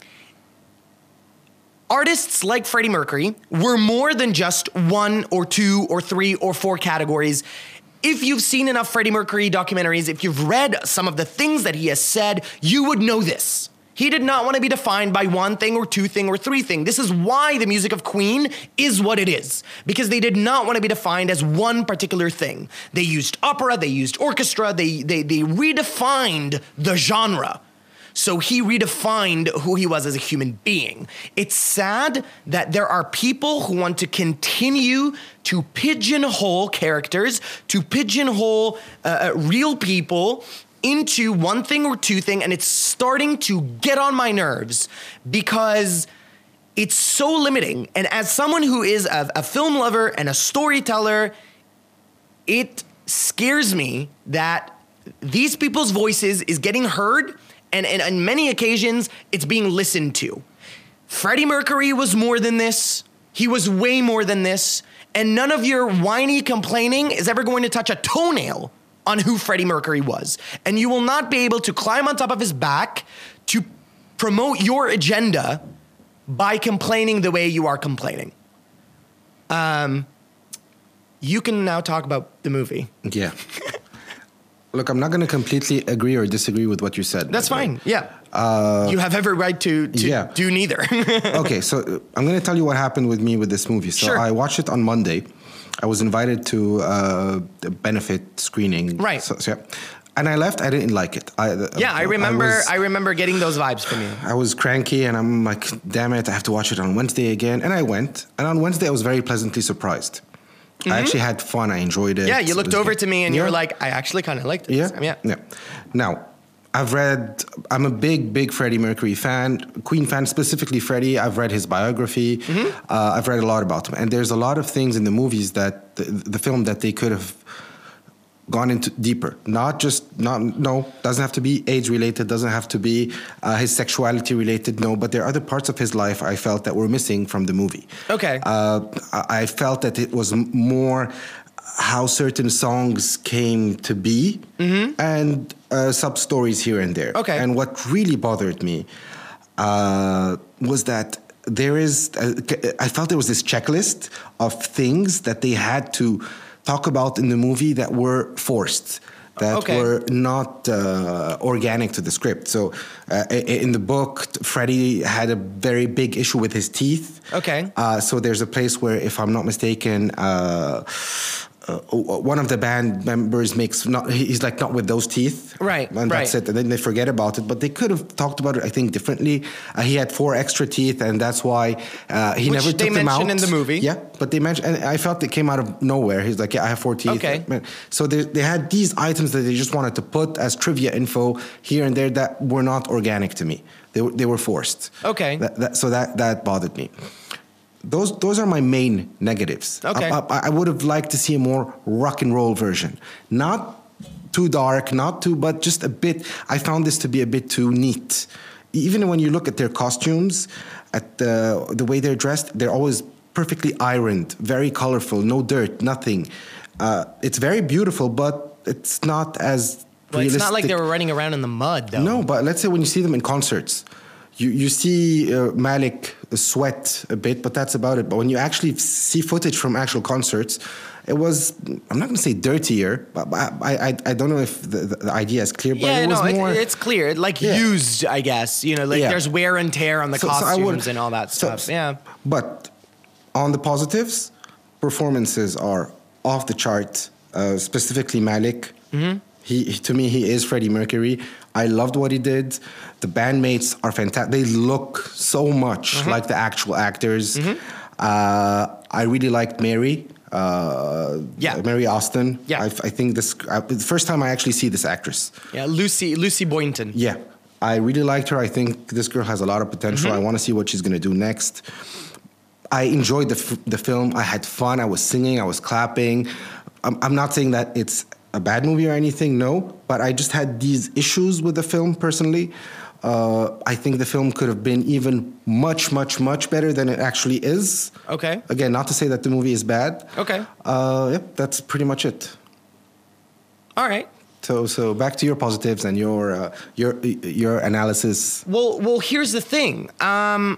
[SPEAKER 1] Artists like Freddie Mercury were more than just one or two or three or four categories. If you've seen enough Freddie Mercury documentaries, if you've read some of the things that he has said, you would know this. He did not want to be defined by one thing or two thing or three thing. This is why the music of Queen is what it is, because they did not want to be defined as one particular thing. They used opera, they used orchestra, they they they redefined the genre. So he redefined who he was as a human being. It's sad that there are people who want to continue to pigeonhole characters, to pigeonhole uh, real people into one thing or two thing, and it's starting to get on my nerves because it's so limiting. And as someone who is a, a film lover and a storyteller, it scares me that these people's voices is getting heard, and, and on many occasions, it's being listened to. Freddie Mercury was more than this. He was way more than this. And none of your whiny complaining is ever going to touch a toenail on who Freddie Mercury was. And you will not be able to climb on top of his back to promote your agenda by complaining the way you are complaining. Um, you can now talk about the movie.
[SPEAKER 2] Yeah. Look, I'm not going to completely agree or disagree with what you said.
[SPEAKER 1] That's fine.
[SPEAKER 2] Way.
[SPEAKER 1] Yeah.
[SPEAKER 2] Uh,
[SPEAKER 1] you have every right to, to
[SPEAKER 2] yeah.
[SPEAKER 1] do neither.
[SPEAKER 2] Okay, so uh, I'm going to tell you what happened with me with this movie. So
[SPEAKER 1] Sure.
[SPEAKER 2] I watched it on Monday. I was invited to uh, a benefit screening.
[SPEAKER 1] Right.
[SPEAKER 2] So, so, yeah. And I left. I didn't like it. I,
[SPEAKER 1] yeah, I remember.
[SPEAKER 2] I, was,
[SPEAKER 1] I remember getting those vibes from you.
[SPEAKER 2] I was cranky, and I'm like, "Damn it! I have to watch it on Wednesday again." And I went. And on Wednesday, I was very pleasantly surprised. Mm-hmm. I actually had fun. I enjoyed it.
[SPEAKER 1] Yeah, you looked over
[SPEAKER 2] good.
[SPEAKER 1] to me, and
[SPEAKER 2] yeah.
[SPEAKER 1] you were like, "I actually kind of liked it."
[SPEAKER 2] Yeah,
[SPEAKER 1] yeah,
[SPEAKER 2] yeah. Now, I've read. I'm a big, big Freddie Mercury fan, Queen fan, specifically Freddie. I've read his biography. Mm-hmm. Uh, I've read a lot about him, and there's a lot of things in the movies that the, the film that they could have gone into deeper. Not just not no doesn't have to be age related, doesn't have to be uh, his sexuality related. No, but there are other parts of his life I felt that were missing from the movie.
[SPEAKER 1] Okay,
[SPEAKER 2] uh, I felt that it was more how certain songs came to be mm-hmm. and uh, sub stories here and there.
[SPEAKER 1] Okay,
[SPEAKER 2] and what really bothered me uh, was that there is. Uh, I felt there was this checklist of things that they had to talk about in the movie that were forced, that
[SPEAKER 1] okay.
[SPEAKER 2] were not uh, organic to the script. So uh, in the book, Freddie had a very big issue with his teeth.
[SPEAKER 1] Okay.
[SPEAKER 2] Uh, so there's a place where, if I'm not mistaken, uh, uh, one of the band members makes not he's like not with those teeth,
[SPEAKER 1] right?
[SPEAKER 2] And that's
[SPEAKER 1] right.
[SPEAKER 2] it. And then they forget about it. But they could have talked about it, I think, differently. Uh, he had four extra teeth, and that's why uh, he
[SPEAKER 1] Which
[SPEAKER 2] never
[SPEAKER 1] they
[SPEAKER 2] took them out.
[SPEAKER 1] mentioned in the movie.
[SPEAKER 2] Yeah, but they mentioned, and I felt it came out of nowhere. He's like, yeah, I have four teeth.
[SPEAKER 1] Okay.
[SPEAKER 2] So they, they had these items that they just wanted to put as trivia info here and there that were not organic to me. They were they were forced.
[SPEAKER 1] Okay.
[SPEAKER 2] That, that, so that that bothered me. Those those are my main negatives.
[SPEAKER 1] Okay.
[SPEAKER 2] I, I, I would have liked to see a more rock and roll version. Not too dark, not too, but just a bit. I found this to be a bit too neat. Even when you look at their costumes, at the the way they're dressed, they're always perfectly ironed, very colorful, no dirt, nothing. Uh, it's very beautiful, but it's not as
[SPEAKER 1] well,
[SPEAKER 2] realistic.
[SPEAKER 1] It's not like they were running around in the mud, though.
[SPEAKER 2] No, but let's say when you see them in concerts, you, you see uh, Malik sweat a bit, but that's about it. But when you actually see footage from actual concerts, it was, I'm not going to say dirtier, but I, I I don't know if the, the idea is clear, but
[SPEAKER 1] yeah,
[SPEAKER 2] it was
[SPEAKER 1] no,
[SPEAKER 2] more...
[SPEAKER 1] it, it's clear. Like
[SPEAKER 2] Yeah.
[SPEAKER 1] used, I guess. You know, like
[SPEAKER 2] Yeah.
[SPEAKER 1] there's wear and tear on the
[SPEAKER 2] So- so I
[SPEAKER 1] costumes
[SPEAKER 2] would-
[SPEAKER 1] and all that
[SPEAKER 2] so-
[SPEAKER 1] stuff. Yeah.
[SPEAKER 2] But on the positives, performances are off the chart, uh, specifically Malik. Mm-hmm. He, he, to me, he is Freddie Mercury. I loved what he did. The bandmates are fantastic. They look so much
[SPEAKER 1] Mm-hmm.
[SPEAKER 2] like the actual actors. Mm-hmm. Uh, I really liked Mary. Uh,
[SPEAKER 1] Yeah.
[SPEAKER 2] Mary Austin.
[SPEAKER 1] Yeah.
[SPEAKER 2] I, I think this uh, the first time I actually see this actress.
[SPEAKER 1] Yeah, Lucy Lucy Boynton.
[SPEAKER 2] Yeah, I really liked her. I think this girl has a lot of potential.
[SPEAKER 1] Mm-hmm.
[SPEAKER 2] I want to see what she's going to do next. I enjoyed the f- the film. I had fun. I was singing. I was clapping. I'm, I'm not saying that it's a bad movie or anything, no. But I just had these issues with the film personally. Uh, I think the film could have been even much, much, much better than it actually is.
[SPEAKER 1] Okay.
[SPEAKER 2] Again, not to say that the movie is bad.
[SPEAKER 1] Okay.
[SPEAKER 2] Uh, yep, that's pretty much it.
[SPEAKER 1] All right.
[SPEAKER 2] So, so back to your positives and your uh, your your analysis.
[SPEAKER 1] Well, well, here's the thing. Um,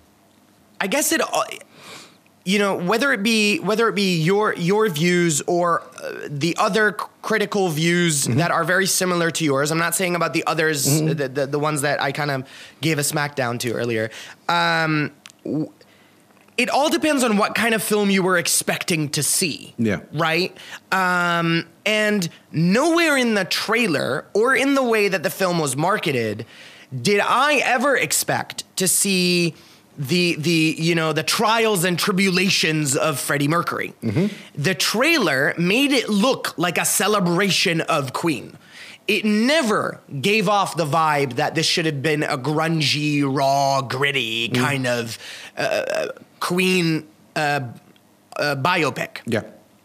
[SPEAKER 1] I guess it, uh, you know, whether it be whether it be your your views or uh, the other c- critical views mm-hmm. that are very similar to yours. I'm not saying about the others, mm-hmm. the, the the ones that I kind of gave a smackdown to earlier. Um, w- it all depends on what kind of film you were expecting to see.
[SPEAKER 2] Yeah.
[SPEAKER 1] Right. Um, and nowhere in the trailer or in the way that the film was marketed did I ever expect to see the the you know the trials and tribulations of Freddie Mercury. Mm-hmm. The trailer made it look like a celebration of Queen. It never gave off the vibe that this should have been a grungy, raw, gritty mm. kind of uh, Queen uh, uh, biopic.
[SPEAKER 2] Yeah.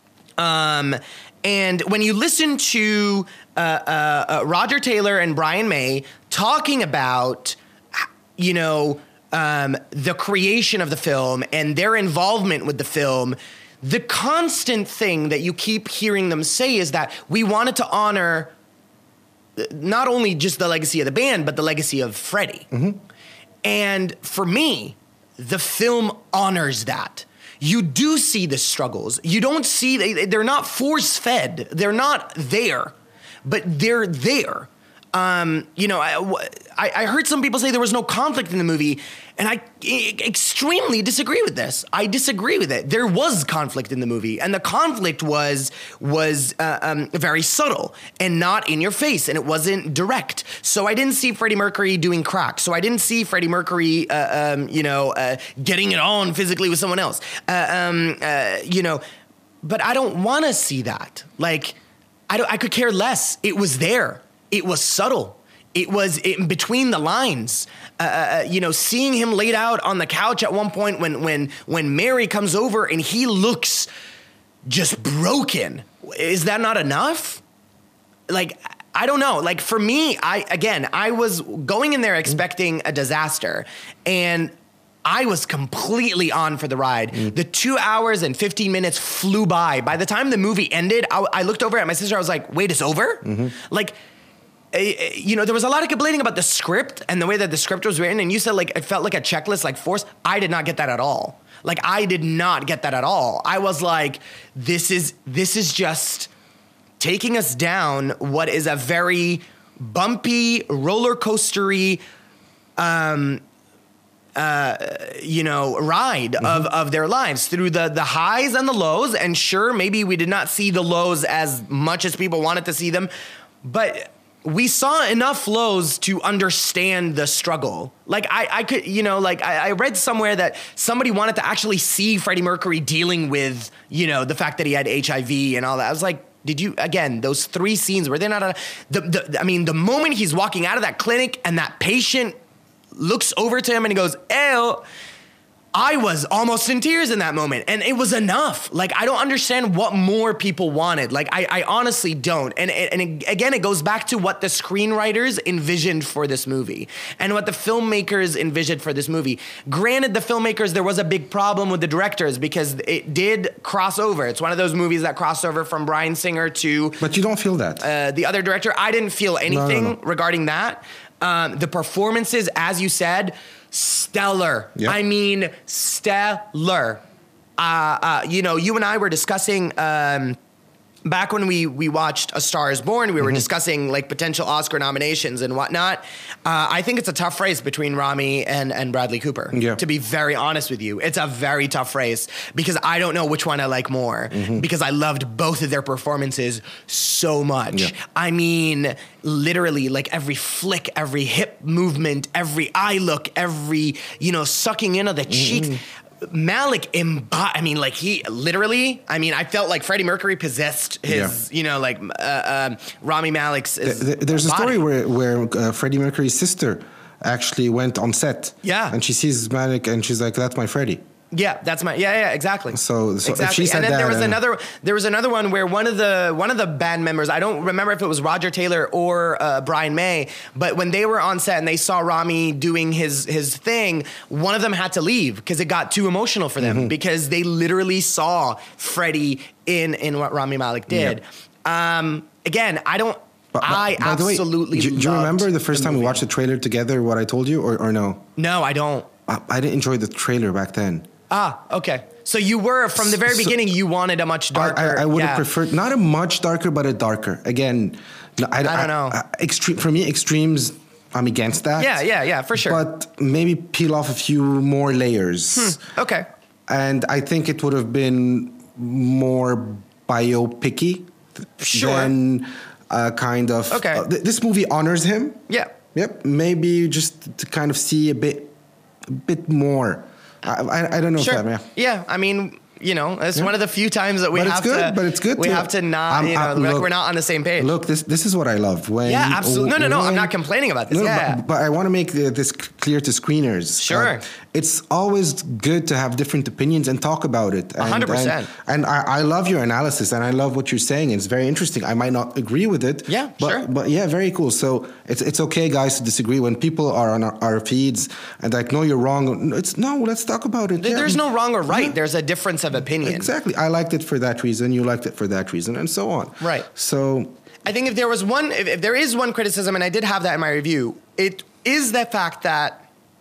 [SPEAKER 1] Um, and when you listen to uh, uh, uh, Roger Taylor and Brian May talking about, you know, um, the creation of the film and their involvement with the film, the constant thing that you keep hearing them say is that we wanted to honor not only just the legacy of the band, but the legacy of Freddie. Mm-hmm. And for me, the film honors that. you do see the struggles. You don't see, they, they're not force fed. They're not there, but they're there. Um, you know, I, I heard some people say there was no conflict in the movie, and I extremely disagree with this. I disagree with it. There was conflict in the movie, and the conflict was was uh, um, very subtle and not in your face, and it wasn't direct. So I didn't see Freddie Mercury doing crack. So I didn't see Freddie Mercury, uh, um, you know, uh, getting it on physically with someone else. Uh, um, uh, you know, but I don't want to see that. Like, I don't. I could care less. It was there. It was subtle. It was in between the lines. Uh, uh, you know, seeing him laid out on the couch at one point when when when Mary comes over and he looks just broken. Is that not enough? Like, I don't know. Like, for me, I again, I was going in there expecting a disaster, and I was completely on for the ride. Mm. The two hours and fifteen minutes flew by. By the time the movie ended, I, I looked over at my sister. I was like, wait, it's over? Mm-hmm. Like, you know, there was a lot of complaining about the script and the way that the script was written. And you said, like, it felt like a checklist, like force. I did not get that at all. Like, I did not get that at all. I was like, this is this is just taking us down what is a very bumpy, roller coastery, um, uh, you know, ride mm-hmm. of, of their lives through the, the highs and the lows. And sure, maybe we did not see the lows as much as people wanted to see them, but we saw enough lows to understand the struggle. Like, I, I could, you know, like I, I read somewhere that somebody wanted to actually see Freddie Mercury dealing with, you know, the fact that he had H I V and all that. I was like, did you, again, those three scenes, were they not, a, the, the, I mean, the moment he's walking out of that clinic and that patient looks over to him and he goes, ew, I was almost in tears in that moment, and it was enough. Like, I don't understand what more people wanted. Like, I, I honestly don't. And, and it, again, it goes back to what the screenwriters envisioned for this movie and what the filmmakers envisioned for this movie. Granted, the filmmakers, there was a big problem with the directors because it did cross over. It's one of those movies that crossed over from Bryan Singer to...
[SPEAKER 2] But you don't feel that.
[SPEAKER 1] Uh, the other director. I didn't feel anything
[SPEAKER 2] no, no, no.
[SPEAKER 1] regarding that. Um, the performances, as you said... stellar. Yep. I mean, stellar. Uh, uh, you know, you and I were discussing um, back when we we watched A Star Is Born. We were mm-hmm. discussing like potential Oscar nominations and whatnot. Uh, I think it's a tough race between Rami and and Bradley Cooper. Yeah. To be very honest with you, it's a very tough race because I don't know which one I like more mm-hmm. because I loved both of their performances so much. Yeah. I mean, literally, like every flick, every hip movement, every eye look, every, you know, sucking in of the cheeks. Mm-hmm. Malik, imbo- I mean, like he literally, I mean, I felt like Freddie Mercury possessed his, yeah. you know, like uh, uh, Rami Malek's his
[SPEAKER 2] There's
[SPEAKER 1] body.
[SPEAKER 2] a story where, where uh, Freddie Mercury's sister actually went on set.
[SPEAKER 1] Yeah.
[SPEAKER 2] And she sees Malik and she's like, that's my Freddie.
[SPEAKER 1] Yeah, that's my yeah yeah exactly.
[SPEAKER 2] So, so
[SPEAKER 1] exactly.
[SPEAKER 2] if she said
[SPEAKER 1] and then
[SPEAKER 2] that,
[SPEAKER 1] there was
[SPEAKER 2] uh,
[SPEAKER 1] another there was another one where one of the one of the band members, I don't remember if it was Roger Taylor or uh, Brian May, but when they were on set and they saw Rami doing his his thing, one of them had to leave because it got too emotional for them mm-hmm. because they literally saw Freddie in in what Rami Malek did. Yeah. Um, again, I don't.
[SPEAKER 2] But, but,
[SPEAKER 1] I absolutely.
[SPEAKER 2] Way, do, do you remember the first the time we watched the trailer together? What I told you, or, or no?
[SPEAKER 1] No, I don't.
[SPEAKER 2] I, I didn't enjoy the trailer back then.
[SPEAKER 1] Ah, okay. So you were, from the very so, beginning, you wanted a much darker...
[SPEAKER 2] I, I would
[SPEAKER 1] yeah.
[SPEAKER 2] have preferred, not a much darker, but a darker. Again, I,
[SPEAKER 1] I don't I, know.
[SPEAKER 2] I, extreme, for me, extremes, I'm against that.
[SPEAKER 1] Yeah, yeah, yeah, for sure.
[SPEAKER 2] But maybe peel off a few more layers.
[SPEAKER 1] Hmm, okay.
[SPEAKER 2] And I think it would have been more biopic-y
[SPEAKER 1] sure.
[SPEAKER 2] than uh, kind of...
[SPEAKER 1] Okay.
[SPEAKER 2] Uh, th- this movie honors him.
[SPEAKER 1] Yeah.
[SPEAKER 2] Yep. Maybe just to kind of see a bit, a bit more... I, I, I don't know
[SPEAKER 1] sure.
[SPEAKER 2] if that,
[SPEAKER 1] yeah. Yeah, I mean, you know, it's yeah. one of the few times that we
[SPEAKER 2] but
[SPEAKER 1] have
[SPEAKER 2] it's good,
[SPEAKER 1] to.
[SPEAKER 2] But it's good.
[SPEAKER 1] We
[SPEAKER 2] to,
[SPEAKER 1] have to not,
[SPEAKER 2] I'm,
[SPEAKER 1] you know,
[SPEAKER 2] I'm,
[SPEAKER 1] like
[SPEAKER 2] look,
[SPEAKER 1] we're not on the same page.
[SPEAKER 2] Look, this this is what I love. When,
[SPEAKER 1] yeah, absolutely. No, no, no.
[SPEAKER 2] When,
[SPEAKER 1] I'm not complaining about this.
[SPEAKER 2] No,
[SPEAKER 1] yeah,
[SPEAKER 2] but, but I want to make the, this clear to screeners.
[SPEAKER 1] Sure.
[SPEAKER 2] Uh, it's always good to have different opinions and talk about it.
[SPEAKER 1] A hundred percent.
[SPEAKER 2] And I, I love your analysis, and I love what you're saying. It's very interesting. I might not agree with it.
[SPEAKER 1] Yeah,
[SPEAKER 2] but,
[SPEAKER 1] sure.
[SPEAKER 2] But yeah, very cool. So it's it's okay, guys, to disagree. When people are on our, our feeds and like, no, you're wrong. It's no, let's talk about it.
[SPEAKER 1] There's
[SPEAKER 2] yeah.
[SPEAKER 1] no wrong or right.
[SPEAKER 2] Yeah.
[SPEAKER 1] There's a difference of opinion.
[SPEAKER 2] Exactly. I liked it for that reason. You liked it for that reason, and so on.
[SPEAKER 1] Right.
[SPEAKER 2] So
[SPEAKER 1] I think if there was one, if, if there is one criticism, and I did have that in my review, it is the fact that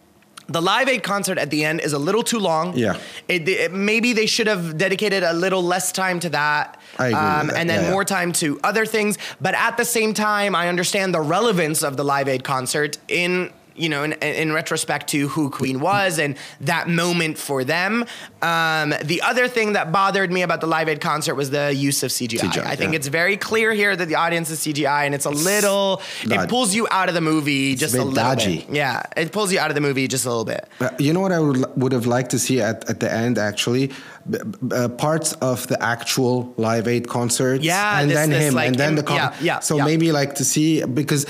[SPEAKER 1] The Live Aid concert at the end is a little too long.
[SPEAKER 2] Yeah.
[SPEAKER 1] It, it, maybe they should have dedicated a little less time to that.
[SPEAKER 2] I agree with that.
[SPEAKER 1] And then
[SPEAKER 2] Yeah, yeah.
[SPEAKER 1] more time to other things. But at the same time, I understand the relevance of the Live Aid concert in, you know, in, in retrospect to who Queen was and that moment for them. Um, the other thing that bothered me about the Live Aid concert was the use of C G I.
[SPEAKER 2] C G I,
[SPEAKER 1] I think
[SPEAKER 2] yeah.
[SPEAKER 1] it's very clear here that the audience is C G I, and it's a little,
[SPEAKER 2] Dodgy.
[SPEAKER 1] it pulls you out of the movie just
[SPEAKER 2] a
[SPEAKER 1] a
[SPEAKER 2] bit
[SPEAKER 1] little
[SPEAKER 2] dodgy.
[SPEAKER 1] bit. Yeah, it pulls you out of the movie just a little bit.
[SPEAKER 2] Uh, You know what I would would have liked to see at, at the end, actually? B- b- uh, parts of the actual Live Aid concert.
[SPEAKER 1] Yeah,
[SPEAKER 2] And
[SPEAKER 1] this-
[SPEAKER 2] then
[SPEAKER 1] this,
[SPEAKER 2] him,
[SPEAKER 1] like,
[SPEAKER 2] and then
[SPEAKER 1] him-
[SPEAKER 2] the con-
[SPEAKER 1] yeah, yeah,
[SPEAKER 2] So
[SPEAKER 1] yeah.
[SPEAKER 2] maybe like to see, because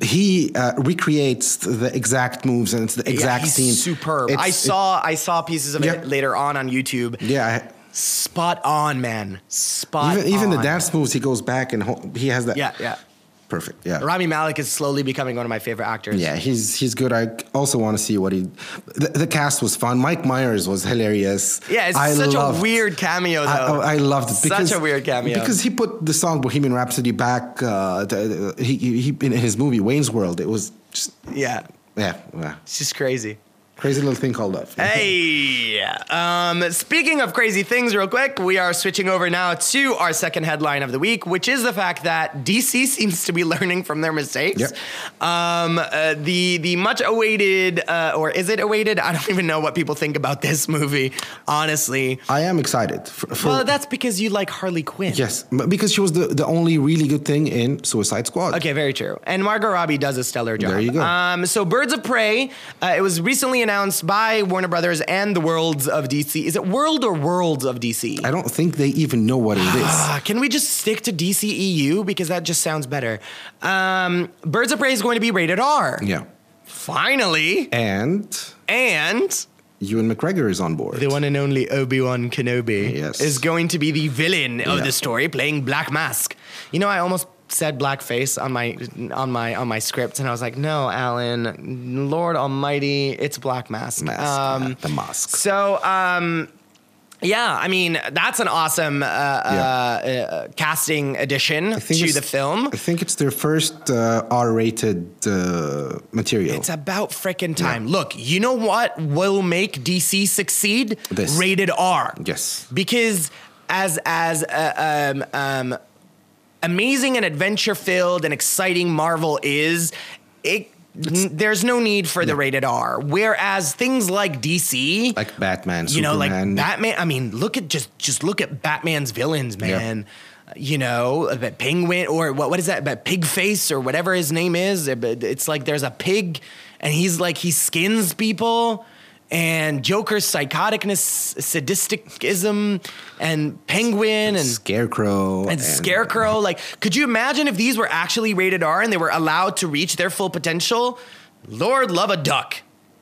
[SPEAKER 2] he uh, recreates the exact moves and it's the exact
[SPEAKER 1] yeah, he's
[SPEAKER 2] scene.
[SPEAKER 1] superb.
[SPEAKER 2] It's-
[SPEAKER 1] I saw I saw pieces of
[SPEAKER 2] Yeah.
[SPEAKER 1] it later on on YouTube.
[SPEAKER 2] it- yeah.
[SPEAKER 1] Spot on, man. Spot
[SPEAKER 2] Even, even the
[SPEAKER 1] on.
[SPEAKER 2] dance moves, he goes back and ho- he has that.
[SPEAKER 1] Yeah, yeah.
[SPEAKER 2] Perfect. Yeah.
[SPEAKER 1] Rami Malek is slowly becoming one of my favorite actors.
[SPEAKER 2] Yeah, he's he's good. I also want to see what he. The, the cast was fun. Mike Myers was hilarious.
[SPEAKER 1] Yeah, it's
[SPEAKER 2] I
[SPEAKER 1] such
[SPEAKER 2] loved-
[SPEAKER 1] a weird cameo, though.
[SPEAKER 2] I, I loved it.
[SPEAKER 1] Such
[SPEAKER 2] Because,
[SPEAKER 1] a weird cameo.
[SPEAKER 2] Because he put the song Bohemian Rhapsody back. Uh, to, he, he in his movie Wayne's World. It was just
[SPEAKER 1] Yeah,
[SPEAKER 2] yeah, yeah.
[SPEAKER 1] it's just crazy.
[SPEAKER 2] Crazy little thing called love.
[SPEAKER 1] Hey, um, speaking of crazy things, real quick, we are switching over now to our second headline of the week, which is the fact that D C seems to be learning from their mistakes.
[SPEAKER 2] Yep.
[SPEAKER 1] Um, uh, the the much awaited, uh, or is it awaited? I don't even know what people think about this movie, honestly.
[SPEAKER 2] I am excited. For, for,
[SPEAKER 1] Well, that's because you like Harley Quinn.
[SPEAKER 2] yes, m- because she was the, the only really good thing in Suicide Squad.
[SPEAKER 1] Okay, very true. And Margot Robbie does a stellar job.
[SPEAKER 2] There you go.
[SPEAKER 1] Um, so Birds of Prey, uh, it was recently announced by Warner Brothers and the Worlds of D C. Is it World or Worlds of D C?
[SPEAKER 2] I don't think they even know what it is.
[SPEAKER 1] Ah, can we just stick to D C E U? Because that just sounds better. Um, Birds of Prey is going to be rated R.
[SPEAKER 2] Yeah.
[SPEAKER 1] Finally.
[SPEAKER 2] And
[SPEAKER 1] And
[SPEAKER 2] Ewan McGregor is on board.
[SPEAKER 1] the one and only Obi-Wan Kenobi
[SPEAKER 2] Yes.
[SPEAKER 1] is going to be the villain of
[SPEAKER 2] Yeah.
[SPEAKER 1] the story, playing Black Mask. You know, I almost said blackface on my on my on my script, and I was like, no, Alan, Lord Almighty, it's Black Mask.
[SPEAKER 2] Mask,
[SPEAKER 1] Um,
[SPEAKER 2] yeah, the mask.
[SPEAKER 1] So, um, yeah, I mean, that's an awesome uh, uh, uh, casting addition
[SPEAKER 2] I think
[SPEAKER 1] to
[SPEAKER 2] it's-
[SPEAKER 1] the film.
[SPEAKER 2] I think it's their first uh, R-rated uh, material.
[SPEAKER 1] It's about frickin' time. Look, you know what will make D C succeed?
[SPEAKER 2] This.
[SPEAKER 1] Rated R.
[SPEAKER 2] Yes.
[SPEAKER 1] Because as as uh, um, um, amazing and adventure filled and exciting Marvel is, it n- there's no need for the rated R. Whereas things like D C,
[SPEAKER 2] like Batman,
[SPEAKER 1] you know,
[SPEAKER 2] Superman.
[SPEAKER 1] like Batman. I mean, look at just just look at Batman's villains, man. You know, that Penguin or what what is that? But Pigface or whatever his name is. It's like there's a pig, and he's like he skins people. And Joker's psychoticness, sadisticism, and Penguin, and
[SPEAKER 2] Scarecrow.
[SPEAKER 1] and Scarecrow. Like, could you imagine if these were actually rated R and they were allowed to reach their full potential? Lord love a duck.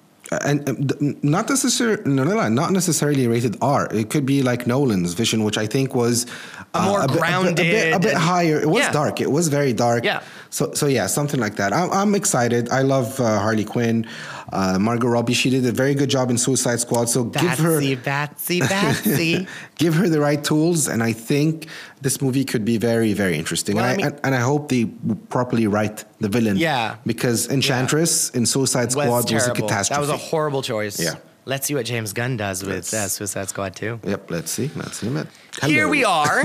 [SPEAKER 2] And um, th- not necessarily, no, no, no, not necessarily rated R. It could be like Nolan's Vision, which I think was
[SPEAKER 1] A more
[SPEAKER 2] bit- a bit, a
[SPEAKER 1] grounded
[SPEAKER 2] bit, a bit
[SPEAKER 1] and-
[SPEAKER 2] higher. It was
[SPEAKER 1] Yeah.
[SPEAKER 2] dark. It was very dark.
[SPEAKER 1] Yeah.
[SPEAKER 2] So, so yeah, something like that. I'm, I'm excited. I love uh, Harley Quinn, uh, Margot Robbie. She did a very good job in Suicide Squad. So give her,
[SPEAKER 1] Batsy, Batsy, Batsy.
[SPEAKER 2] give her the right tools, and I think this movie could be very, very interesting.
[SPEAKER 1] Well,
[SPEAKER 2] and,
[SPEAKER 1] I
[SPEAKER 2] I,
[SPEAKER 1] mean-
[SPEAKER 2] and, and I hope they properly write the villain.
[SPEAKER 1] Yeah.
[SPEAKER 2] Because Enchantress in Suicide Squad was,
[SPEAKER 1] was
[SPEAKER 2] a
[SPEAKER 1] terrible.
[SPEAKER 2] catastrophe.
[SPEAKER 1] That was a horrible choice.
[SPEAKER 2] Yeah.
[SPEAKER 1] Let's see what James Gunn does with
[SPEAKER 2] Let's-
[SPEAKER 1] uh, Suicide Squad two.
[SPEAKER 2] Yep, let's see. Let's see. It.
[SPEAKER 1] Here we are.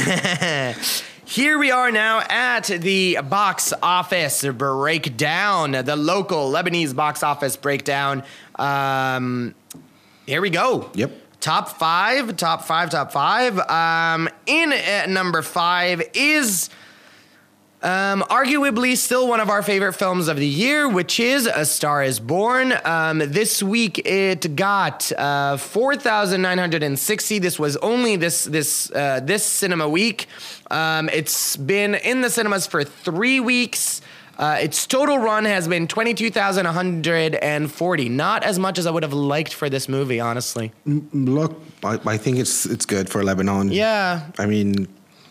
[SPEAKER 1] Here we are now at the box office breakdown, the local Lebanese box office breakdown. Um, here we go.
[SPEAKER 2] Yep.
[SPEAKER 1] Top five, top five, top five. Um, in at number five is um, arguably still one of our favorite films of the year, which is A Star Is Born. Um, this week it got uh, four thousand nine hundred sixty. This was only this this uh, this cinema week. Um, it's been in the cinemas for three weeks. Uh, its total run has been twenty-two thousand one hundred forty. Not as much as I would have liked for this movie, honestly.
[SPEAKER 2] Look, I, I think it's it's good for Lebanon.
[SPEAKER 1] Yeah.
[SPEAKER 2] I mean,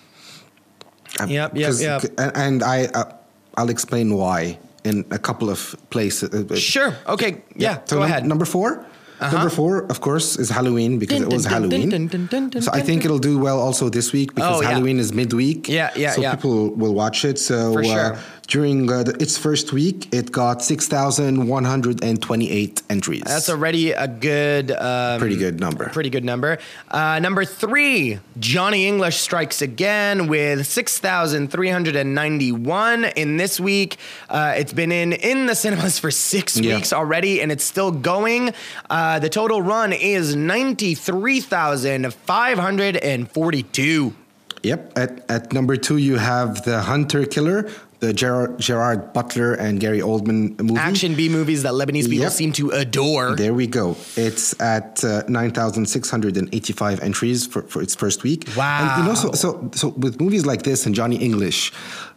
[SPEAKER 2] I-
[SPEAKER 1] Yep, yep,
[SPEAKER 2] 'cause-
[SPEAKER 1] yep.
[SPEAKER 2] And, and I, uh, I'll explain why in a couple of places. Uh,
[SPEAKER 1] Sure. Okay. Yeah.
[SPEAKER 2] So
[SPEAKER 1] go
[SPEAKER 2] num-
[SPEAKER 1] ahead.
[SPEAKER 2] Number four. Number four, of course, is Halloween because
[SPEAKER 1] Dun,
[SPEAKER 2] it was
[SPEAKER 1] dun, dun,
[SPEAKER 2] Halloween.
[SPEAKER 1] dun, dun, dun, dun,
[SPEAKER 2] So I
[SPEAKER 1] dun,
[SPEAKER 2] think
[SPEAKER 1] dun.
[SPEAKER 2] it'll do well also this week because
[SPEAKER 1] Oh, yeah.
[SPEAKER 2] Halloween is midweek.
[SPEAKER 1] Yeah, yeah,
[SPEAKER 2] so
[SPEAKER 1] yeah.
[SPEAKER 2] people will watch it. So
[SPEAKER 1] For
[SPEAKER 2] uh,
[SPEAKER 1] sure.
[SPEAKER 2] During uh, the, its first week, it got six thousand one hundred twenty-eight entries.
[SPEAKER 1] That's already a good... Um,
[SPEAKER 2] pretty good number.
[SPEAKER 1] Pretty good number. Uh, number three, Johnny English strikes again with six thousand three hundred ninety-one in this week. Uh, it's been in, in the cinemas for six
[SPEAKER 2] Yeah.
[SPEAKER 1] weeks already, and it's still going. Uh, the total run is ninety-three thousand five hundred forty-two.
[SPEAKER 2] Yep. At, at number two, you have The Hunter Killer, the Gerard, Gerard Butler and Gary Oldman movie.
[SPEAKER 1] Action B movies that Lebanese people
[SPEAKER 2] Yep.
[SPEAKER 1] seem to adore.
[SPEAKER 2] There we go. It's at uh, nine thousand six hundred eighty-five entries for, for its first week.
[SPEAKER 1] Wow.
[SPEAKER 2] And, you know, so, so, so with movies like this and Johnny English,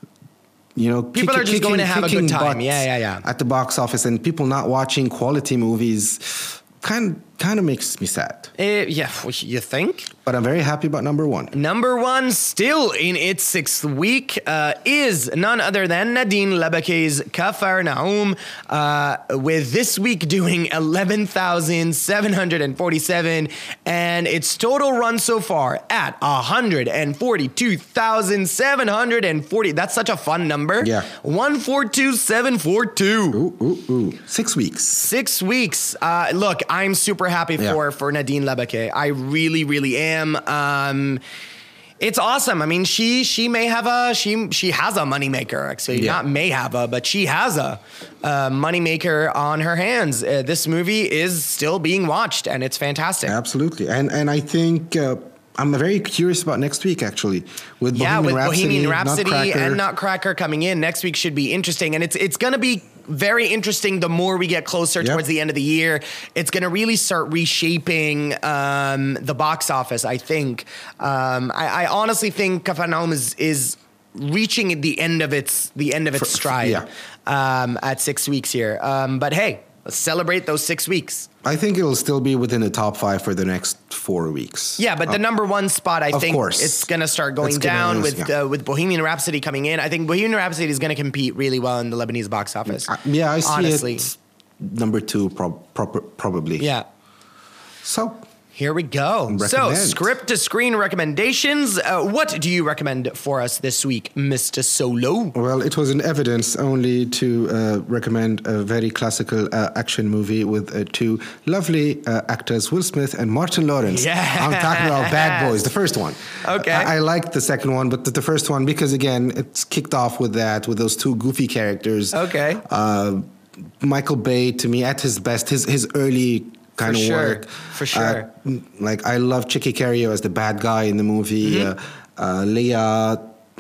[SPEAKER 2] you know,
[SPEAKER 1] People
[SPEAKER 2] kick-
[SPEAKER 1] are just going to have a
[SPEAKER 2] kicking
[SPEAKER 1] good time.
[SPEAKER 2] butt
[SPEAKER 1] Yeah, yeah, yeah.
[SPEAKER 2] At the box office and people not watching quality movies kind kind of makes me sad.
[SPEAKER 1] Eh, yeah, you think?
[SPEAKER 2] But I'm very happy about number one.
[SPEAKER 1] Number one, still in its sixth week, uh, is none other than Nadine Lebake's Kafar Naum, uh, with this week doing eleven thousand seven hundred forty-seven, and its total run so far at one hundred forty-two thousand seven hundred forty. That's such a fun number.
[SPEAKER 2] Yeah.
[SPEAKER 1] one four two seven four two.
[SPEAKER 2] Ooh, ooh, ooh. Six weeks.
[SPEAKER 1] Six weeks. Uh, look, I'm super happy
[SPEAKER 2] Yeah.
[SPEAKER 1] for, for Nadine Lebake. I really, really am. Um, it's awesome. I mean, she she may have a she she has a moneymaker. Actually,
[SPEAKER 2] Yeah.
[SPEAKER 1] not may have a, but she has a, a moneymaker on her hands. Uh, this movie is still being watched, and it's fantastic.
[SPEAKER 2] Absolutely. And and I think uh, I'm very curious about next week, actually, with
[SPEAKER 1] Yeah,
[SPEAKER 2] Bohemian
[SPEAKER 1] with
[SPEAKER 2] Rhapsody,
[SPEAKER 1] Bohemian Rhapsody
[SPEAKER 2] Nutcracker.
[SPEAKER 1] and Nutcracker coming in next week should be interesting, and it's it's going to be very interesting the more we get closer
[SPEAKER 2] Yep.
[SPEAKER 1] towards the end of the year. It's going to really start reshaping um, the box office. I think. Um, I, I honestly think Kafarnaum is is reaching the end of its the end of its
[SPEAKER 2] For-
[SPEAKER 1] stride
[SPEAKER 2] yeah.
[SPEAKER 1] um, at six weeks here. Um, but hey, let's celebrate those six weeks.
[SPEAKER 2] I think it'll still be within the top five for the next four weeks.
[SPEAKER 1] Yeah, but the
[SPEAKER 2] Uh,
[SPEAKER 1] number one spot, I
[SPEAKER 2] of
[SPEAKER 1] think
[SPEAKER 2] course.
[SPEAKER 1] it's going to start going
[SPEAKER 2] It's gonna
[SPEAKER 1] down
[SPEAKER 2] lose,
[SPEAKER 1] with
[SPEAKER 2] yeah.
[SPEAKER 1] uh, with Bohemian Rhapsody coming in. I think Bohemian Rhapsody is going to compete really well in the Lebanese box office.
[SPEAKER 2] uh, yeah, I see
[SPEAKER 1] honestly.
[SPEAKER 2] it number two, prob- prob- probably.
[SPEAKER 1] Yeah.
[SPEAKER 2] So,
[SPEAKER 1] Here we go. So,
[SPEAKER 2] Recommend.
[SPEAKER 1] script to screen recommendations. Uh, what do you recommend for us this week, Mister Solo?
[SPEAKER 2] well, it was in evidence only to uh, recommend a very classical uh, action movie with uh, two lovely uh, actors, Will Smith and Martin Lawrence.
[SPEAKER 1] Yes.
[SPEAKER 2] I'm talking about Bad Boys, the first one.
[SPEAKER 1] Okay.
[SPEAKER 2] I, I liked the second one, but the, the first one, because again, it's kicked off with that, with those two goofy characters.
[SPEAKER 1] Okay.
[SPEAKER 2] Uh, Michael Bay, to me, at his best, his, his early kind
[SPEAKER 1] For
[SPEAKER 2] of
[SPEAKER 1] sure.
[SPEAKER 2] work.
[SPEAKER 1] For sure.
[SPEAKER 2] Uh, like, I love Chicky Cario as the bad guy in the movie.
[SPEAKER 1] Mm-hmm.
[SPEAKER 2] Uh, uh, Leah,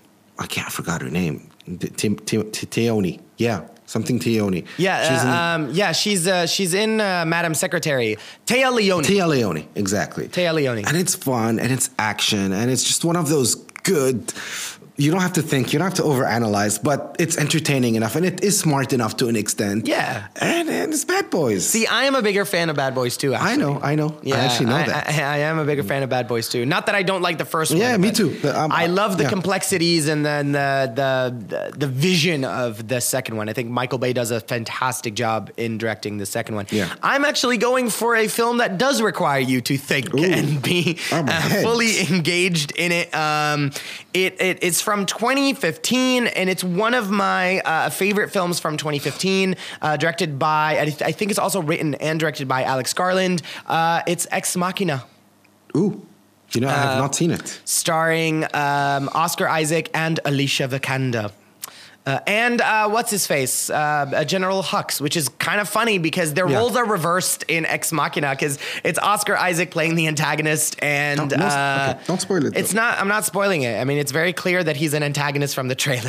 [SPEAKER 2] I can't, I forgot her name. Tim- Tim- Tim- Teoni. Yeah, something Teoni.
[SPEAKER 1] Yeah,
[SPEAKER 2] She's
[SPEAKER 1] uh,
[SPEAKER 2] in-
[SPEAKER 1] um, yeah, she's uh, she's in uh, Madam Secretary. Taya Leone.
[SPEAKER 2] Tia Leone, exactly.
[SPEAKER 1] Taya Leone.
[SPEAKER 2] And it's fun, and it's action, and it's just one of those good. You don't have to think, you don't have to overanalyze, but it's entertaining enough, and it is smart enough to an extent.
[SPEAKER 1] Yeah.
[SPEAKER 2] And, and it's Bad Boys.
[SPEAKER 1] See, I am a bigger fan of Bad Boys too. Actually.
[SPEAKER 2] I know, I know.
[SPEAKER 1] Yeah,
[SPEAKER 2] I actually know
[SPEAKER 1] I,
[SPEAKER 2] that.
[SPEAKER 1] I, I am a bigger fan of Bad Boys too. Not that I don't like the first one.
[SPEAKER 2] Yeah, me
[SPEAKER 1] but
[SPEAKER 2] too. The, um,
[SPEAKER 1] I love the
[SPEAKER 2] yeah.
[SPEAKER 1] complexities and then the, the the the vision of the second one. I think Michael Bay does a fantastic job in directing the second one.
[SPEAKER 2] Yeah.
[SPEAKER 1] I'm actually going for a film that does require you to think
[SPEAKER 2] Ooh.
[SPEAKER 1] and be
[SPEAKER 2] I'm
[SPEAKER 1] uh,
[SPEAKER 2] ahead.
[SPEAKER 1] fully engaged in it. Um, it, it it's from twenty fifteen, and it's one of my uh, favorite films from twenty fifteen, uh, directed by, I, th- I think it's also written and directed by Alex Garland. Uh, it's Ex Machina,
[SPEAKER 2] Ooh, you know, I have not seen it.
[SPEAKER 1] starring um, Oscar Isaac and Alicia Vikander. Uh, and uh, what's his face? Uh, General Hux, which is kind of funny because their
[SPEAKER 2] Yeah.
[SPEAKER 1] roles are reversed in Ex Machina because it's Oscar Isaac playing the antagonist, and
[SPEAKER 2] Don't- no,
[SPEAKER 1] uh,
[SPEAKER 2] okay, don't spoil it,
[SPEAKER 1] It's
[SPEAKER 2] though.
[SPEAKER 1] not. I'm not spoiling it. I mean, it's very clear that he's an antagonist from the trailer.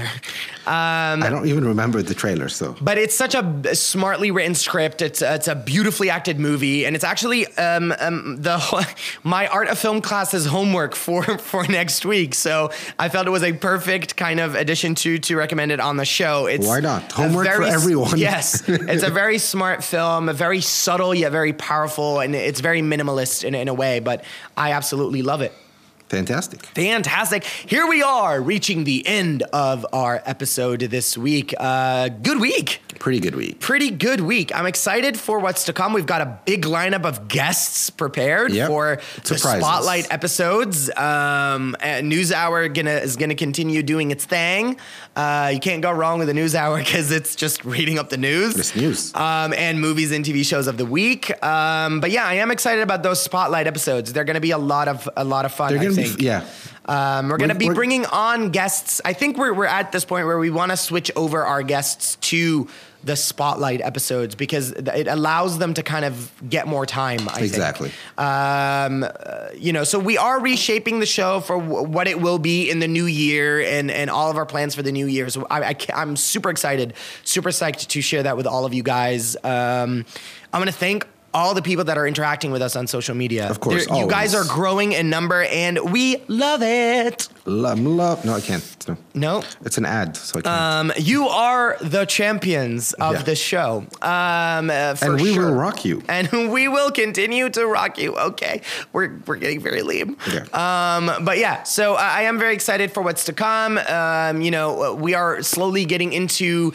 [SPEAKER 1] Um,
[SPEAKER 2] I don't even remember the trailer, so.
[SPEAKER 1] But it's such a smartly written script. It's it's a beautifully acted movie, and it's actually um, um, the my art of film class's homework for for next week. So I felt it was a perfect kind of addition to to recommend it on the show. It's
[SPEAKER 2] Why not?
[SPEAKER 1] a
[SPEAKER 2] Homework for
[SPEAKER 1] very-
[SPEAKER 2] everyone.
[SPEAKER 1] Yes, it's a very smart film, a very subtle yet very powerful, and it's very minimalist in in a way. But I absolutely love it.
[SPEAKER 2] Fantastic.
[SPEAKER 1] Fantastic. Here we are, reaching the end of our episode this week. Uh, good week.
[SPEAKER 2] Pretty good week.
[SPEAKER 1] Pretty good week. I'm excited for what's to come. We've got a big lineup of guests prepared
[SPEAKER 2] Yep.
[SPEAKER 1] for the
[SPEAKER 2] Surprises.
[SPEAKER 1] Spotlight episodes. Um, and NewsHour gonna is gonna continue doing its thing. Uh, you can't go wrong with the NewsHour because it's just reading up the news.
[SPEAKER 2] It's news.
[SPEAKER 1] Um, and movies and T V shows of the week. Um, but yeah, I am excited about those Spotlight episodes. They're gonna be a lot of a lot of fun.
[SPEAKER 2] They're
[SPEAKER 1] I
[SPEAKER 2] gonna
[SPEAKER 1] think.
[SPEAKER 2] be, yeah.
[SPEAKER 1] Um, we're going to
[SPEAKER 2] We're-
[SPEAKER 1] be
[SPEAKER 2] we're-
[SPEAKER 1] bringing on guests. I think we're, we're at this point where we want to switch over our guests to the Spotlight episodes because it allows them to kind of get more time, I
[SPEAKER 2] Exactly.
[SPEAKER 1] think. Um, uh, you know, so we are reshaping the show for w- what it will be in the new year and, and all of our plans for the new year. So I, I, ca- I'm super excited, super psyched to share that with all of you guys. Um, I'm going to thank all the people that are interacting with us on social media.
[SPEAKER 2] Of course,
[SPEAKER 1] They're- you guys are
[SPEAKER 2] always.
[SPEAKER 1] growing in number and we love it.
[SPEAKER 2] Love, love. No, I can't. No.
[SPEAKER 1] No.
[SPEAKER 2] It's an ad, so I can't.
[SPEAKER 1] Um, you are the champions of
[SPEAKER 2] Yeah.
[SPEAKER 1] the show. Um, uh, for
[SPEAKER 2] and we
[SPEAKER 1] sure.
[SPEAKER 2] will rock you.
[SPEAKER 1] And we will continue to rock you. Okay. We're, we're getting very lame.
[SPEAKER 2] Okay.
[SPEAKER 1] Um, but yeah, so uh, I am very excited for what's to come. Um, you know, we are slowly getting into,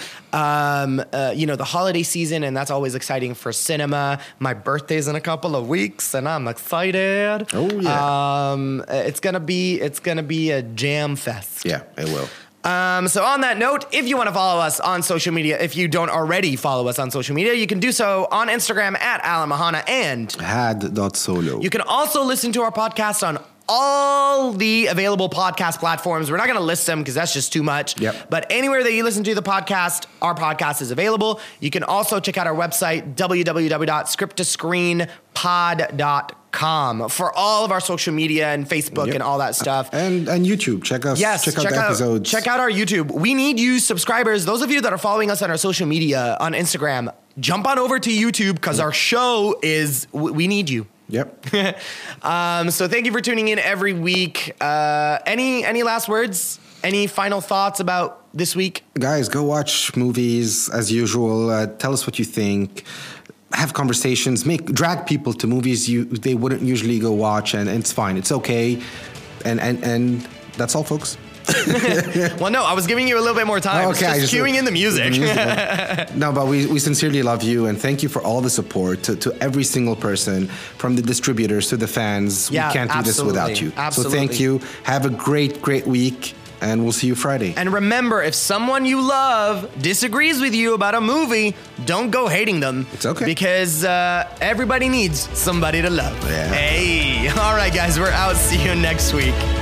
[SPEAKER 1] um, uh, you know, the holiday season, and that's always exciting for cinema. My birthday's in a couple of weeks, and I'm excited.
[SPEAKER 2] Oh, yeah.
[SPEAKER 1] Um, it's gonna be, it's gonna be a jam fest.
[SPEAKER 2] Yeah, it will.
[SPEAKER 1] Um, so on that note, if you want to follow us on social media, if you don't already follow us on social media, you can do so on Instagram at Alan Mahana, and
[SPEAKER 2] Had.solo.
[SPEAKER 1] you can also listen to our podcast on all the available podcast platforms. We're not going to list them because that's just too much.
[SPEAKER 2] Yep.
[SPEAKER 1] But anywhere that you listen to the podcast, our podcast is available. You can also check out our website, w w w dot script to screen pod dot com, for all of our social media and Facebook
[SPEAKER 2] Yep.
[SPEAKER 1] and all that stuff.
[SPEAKER 2] And and YouTube. Check us.
[SPEAKER 1] Yes,
[SPEAKER 2] check out the episodes.
[SPEAKER 1] Check out our YouTube. We need you subscribers. Those of you that are following us on our social media on Instagram, jump on over to YouTube because our show is, w- we need you.
[SPEAKER 2] Yep.
[SPEAKER 1] Um, so thank you for tuning in every week. Uh, any any last words? Any final thoughts about this week?
[SPEAKER 2] Guys, go watch movies as usual. Uh, tell us what you think. Have conversations. Make drag people to movies you they wouldn't usually go watch, and, and it's fine. It's okay. And and and that's all, folks.
[SPEAKER 1] Well, no, I was giving you a little bit more time.
[SPEAKER 2] Okay,
[SPEAKER 1] It's
[SPEAKER 2] I
[SPEAKER 1] just
[SPEAKER 2] just-
[SPEAKER 1] queuing in the music.
[SPEAKER 2] No, but we, we sincerely love you, and thank you for all the support to, to every single person, from the distributors to the fans.
[SPEAKER 1] Yeah,
[SPEAKER 2] we can't do this
[SPEAKER 1] absolutely.
[SPEAKER 2] without you.
[SPEAKER 1] Absolutely.
[SPEAKER 2] So thank you. Have a great, great week, and we'll see you Friday.
[SPEAKER 1] And remember, if someone you love disagrees with you about a movie, don't go hating them.
[SPEAKER 2] It's okay.
[SPEAKER 1] Because uh, everybody needs somebody to love.
[SPEAKER 2] Yeah.
[SPEAKER 1] Hey. All right, guys, we're out. See you next week.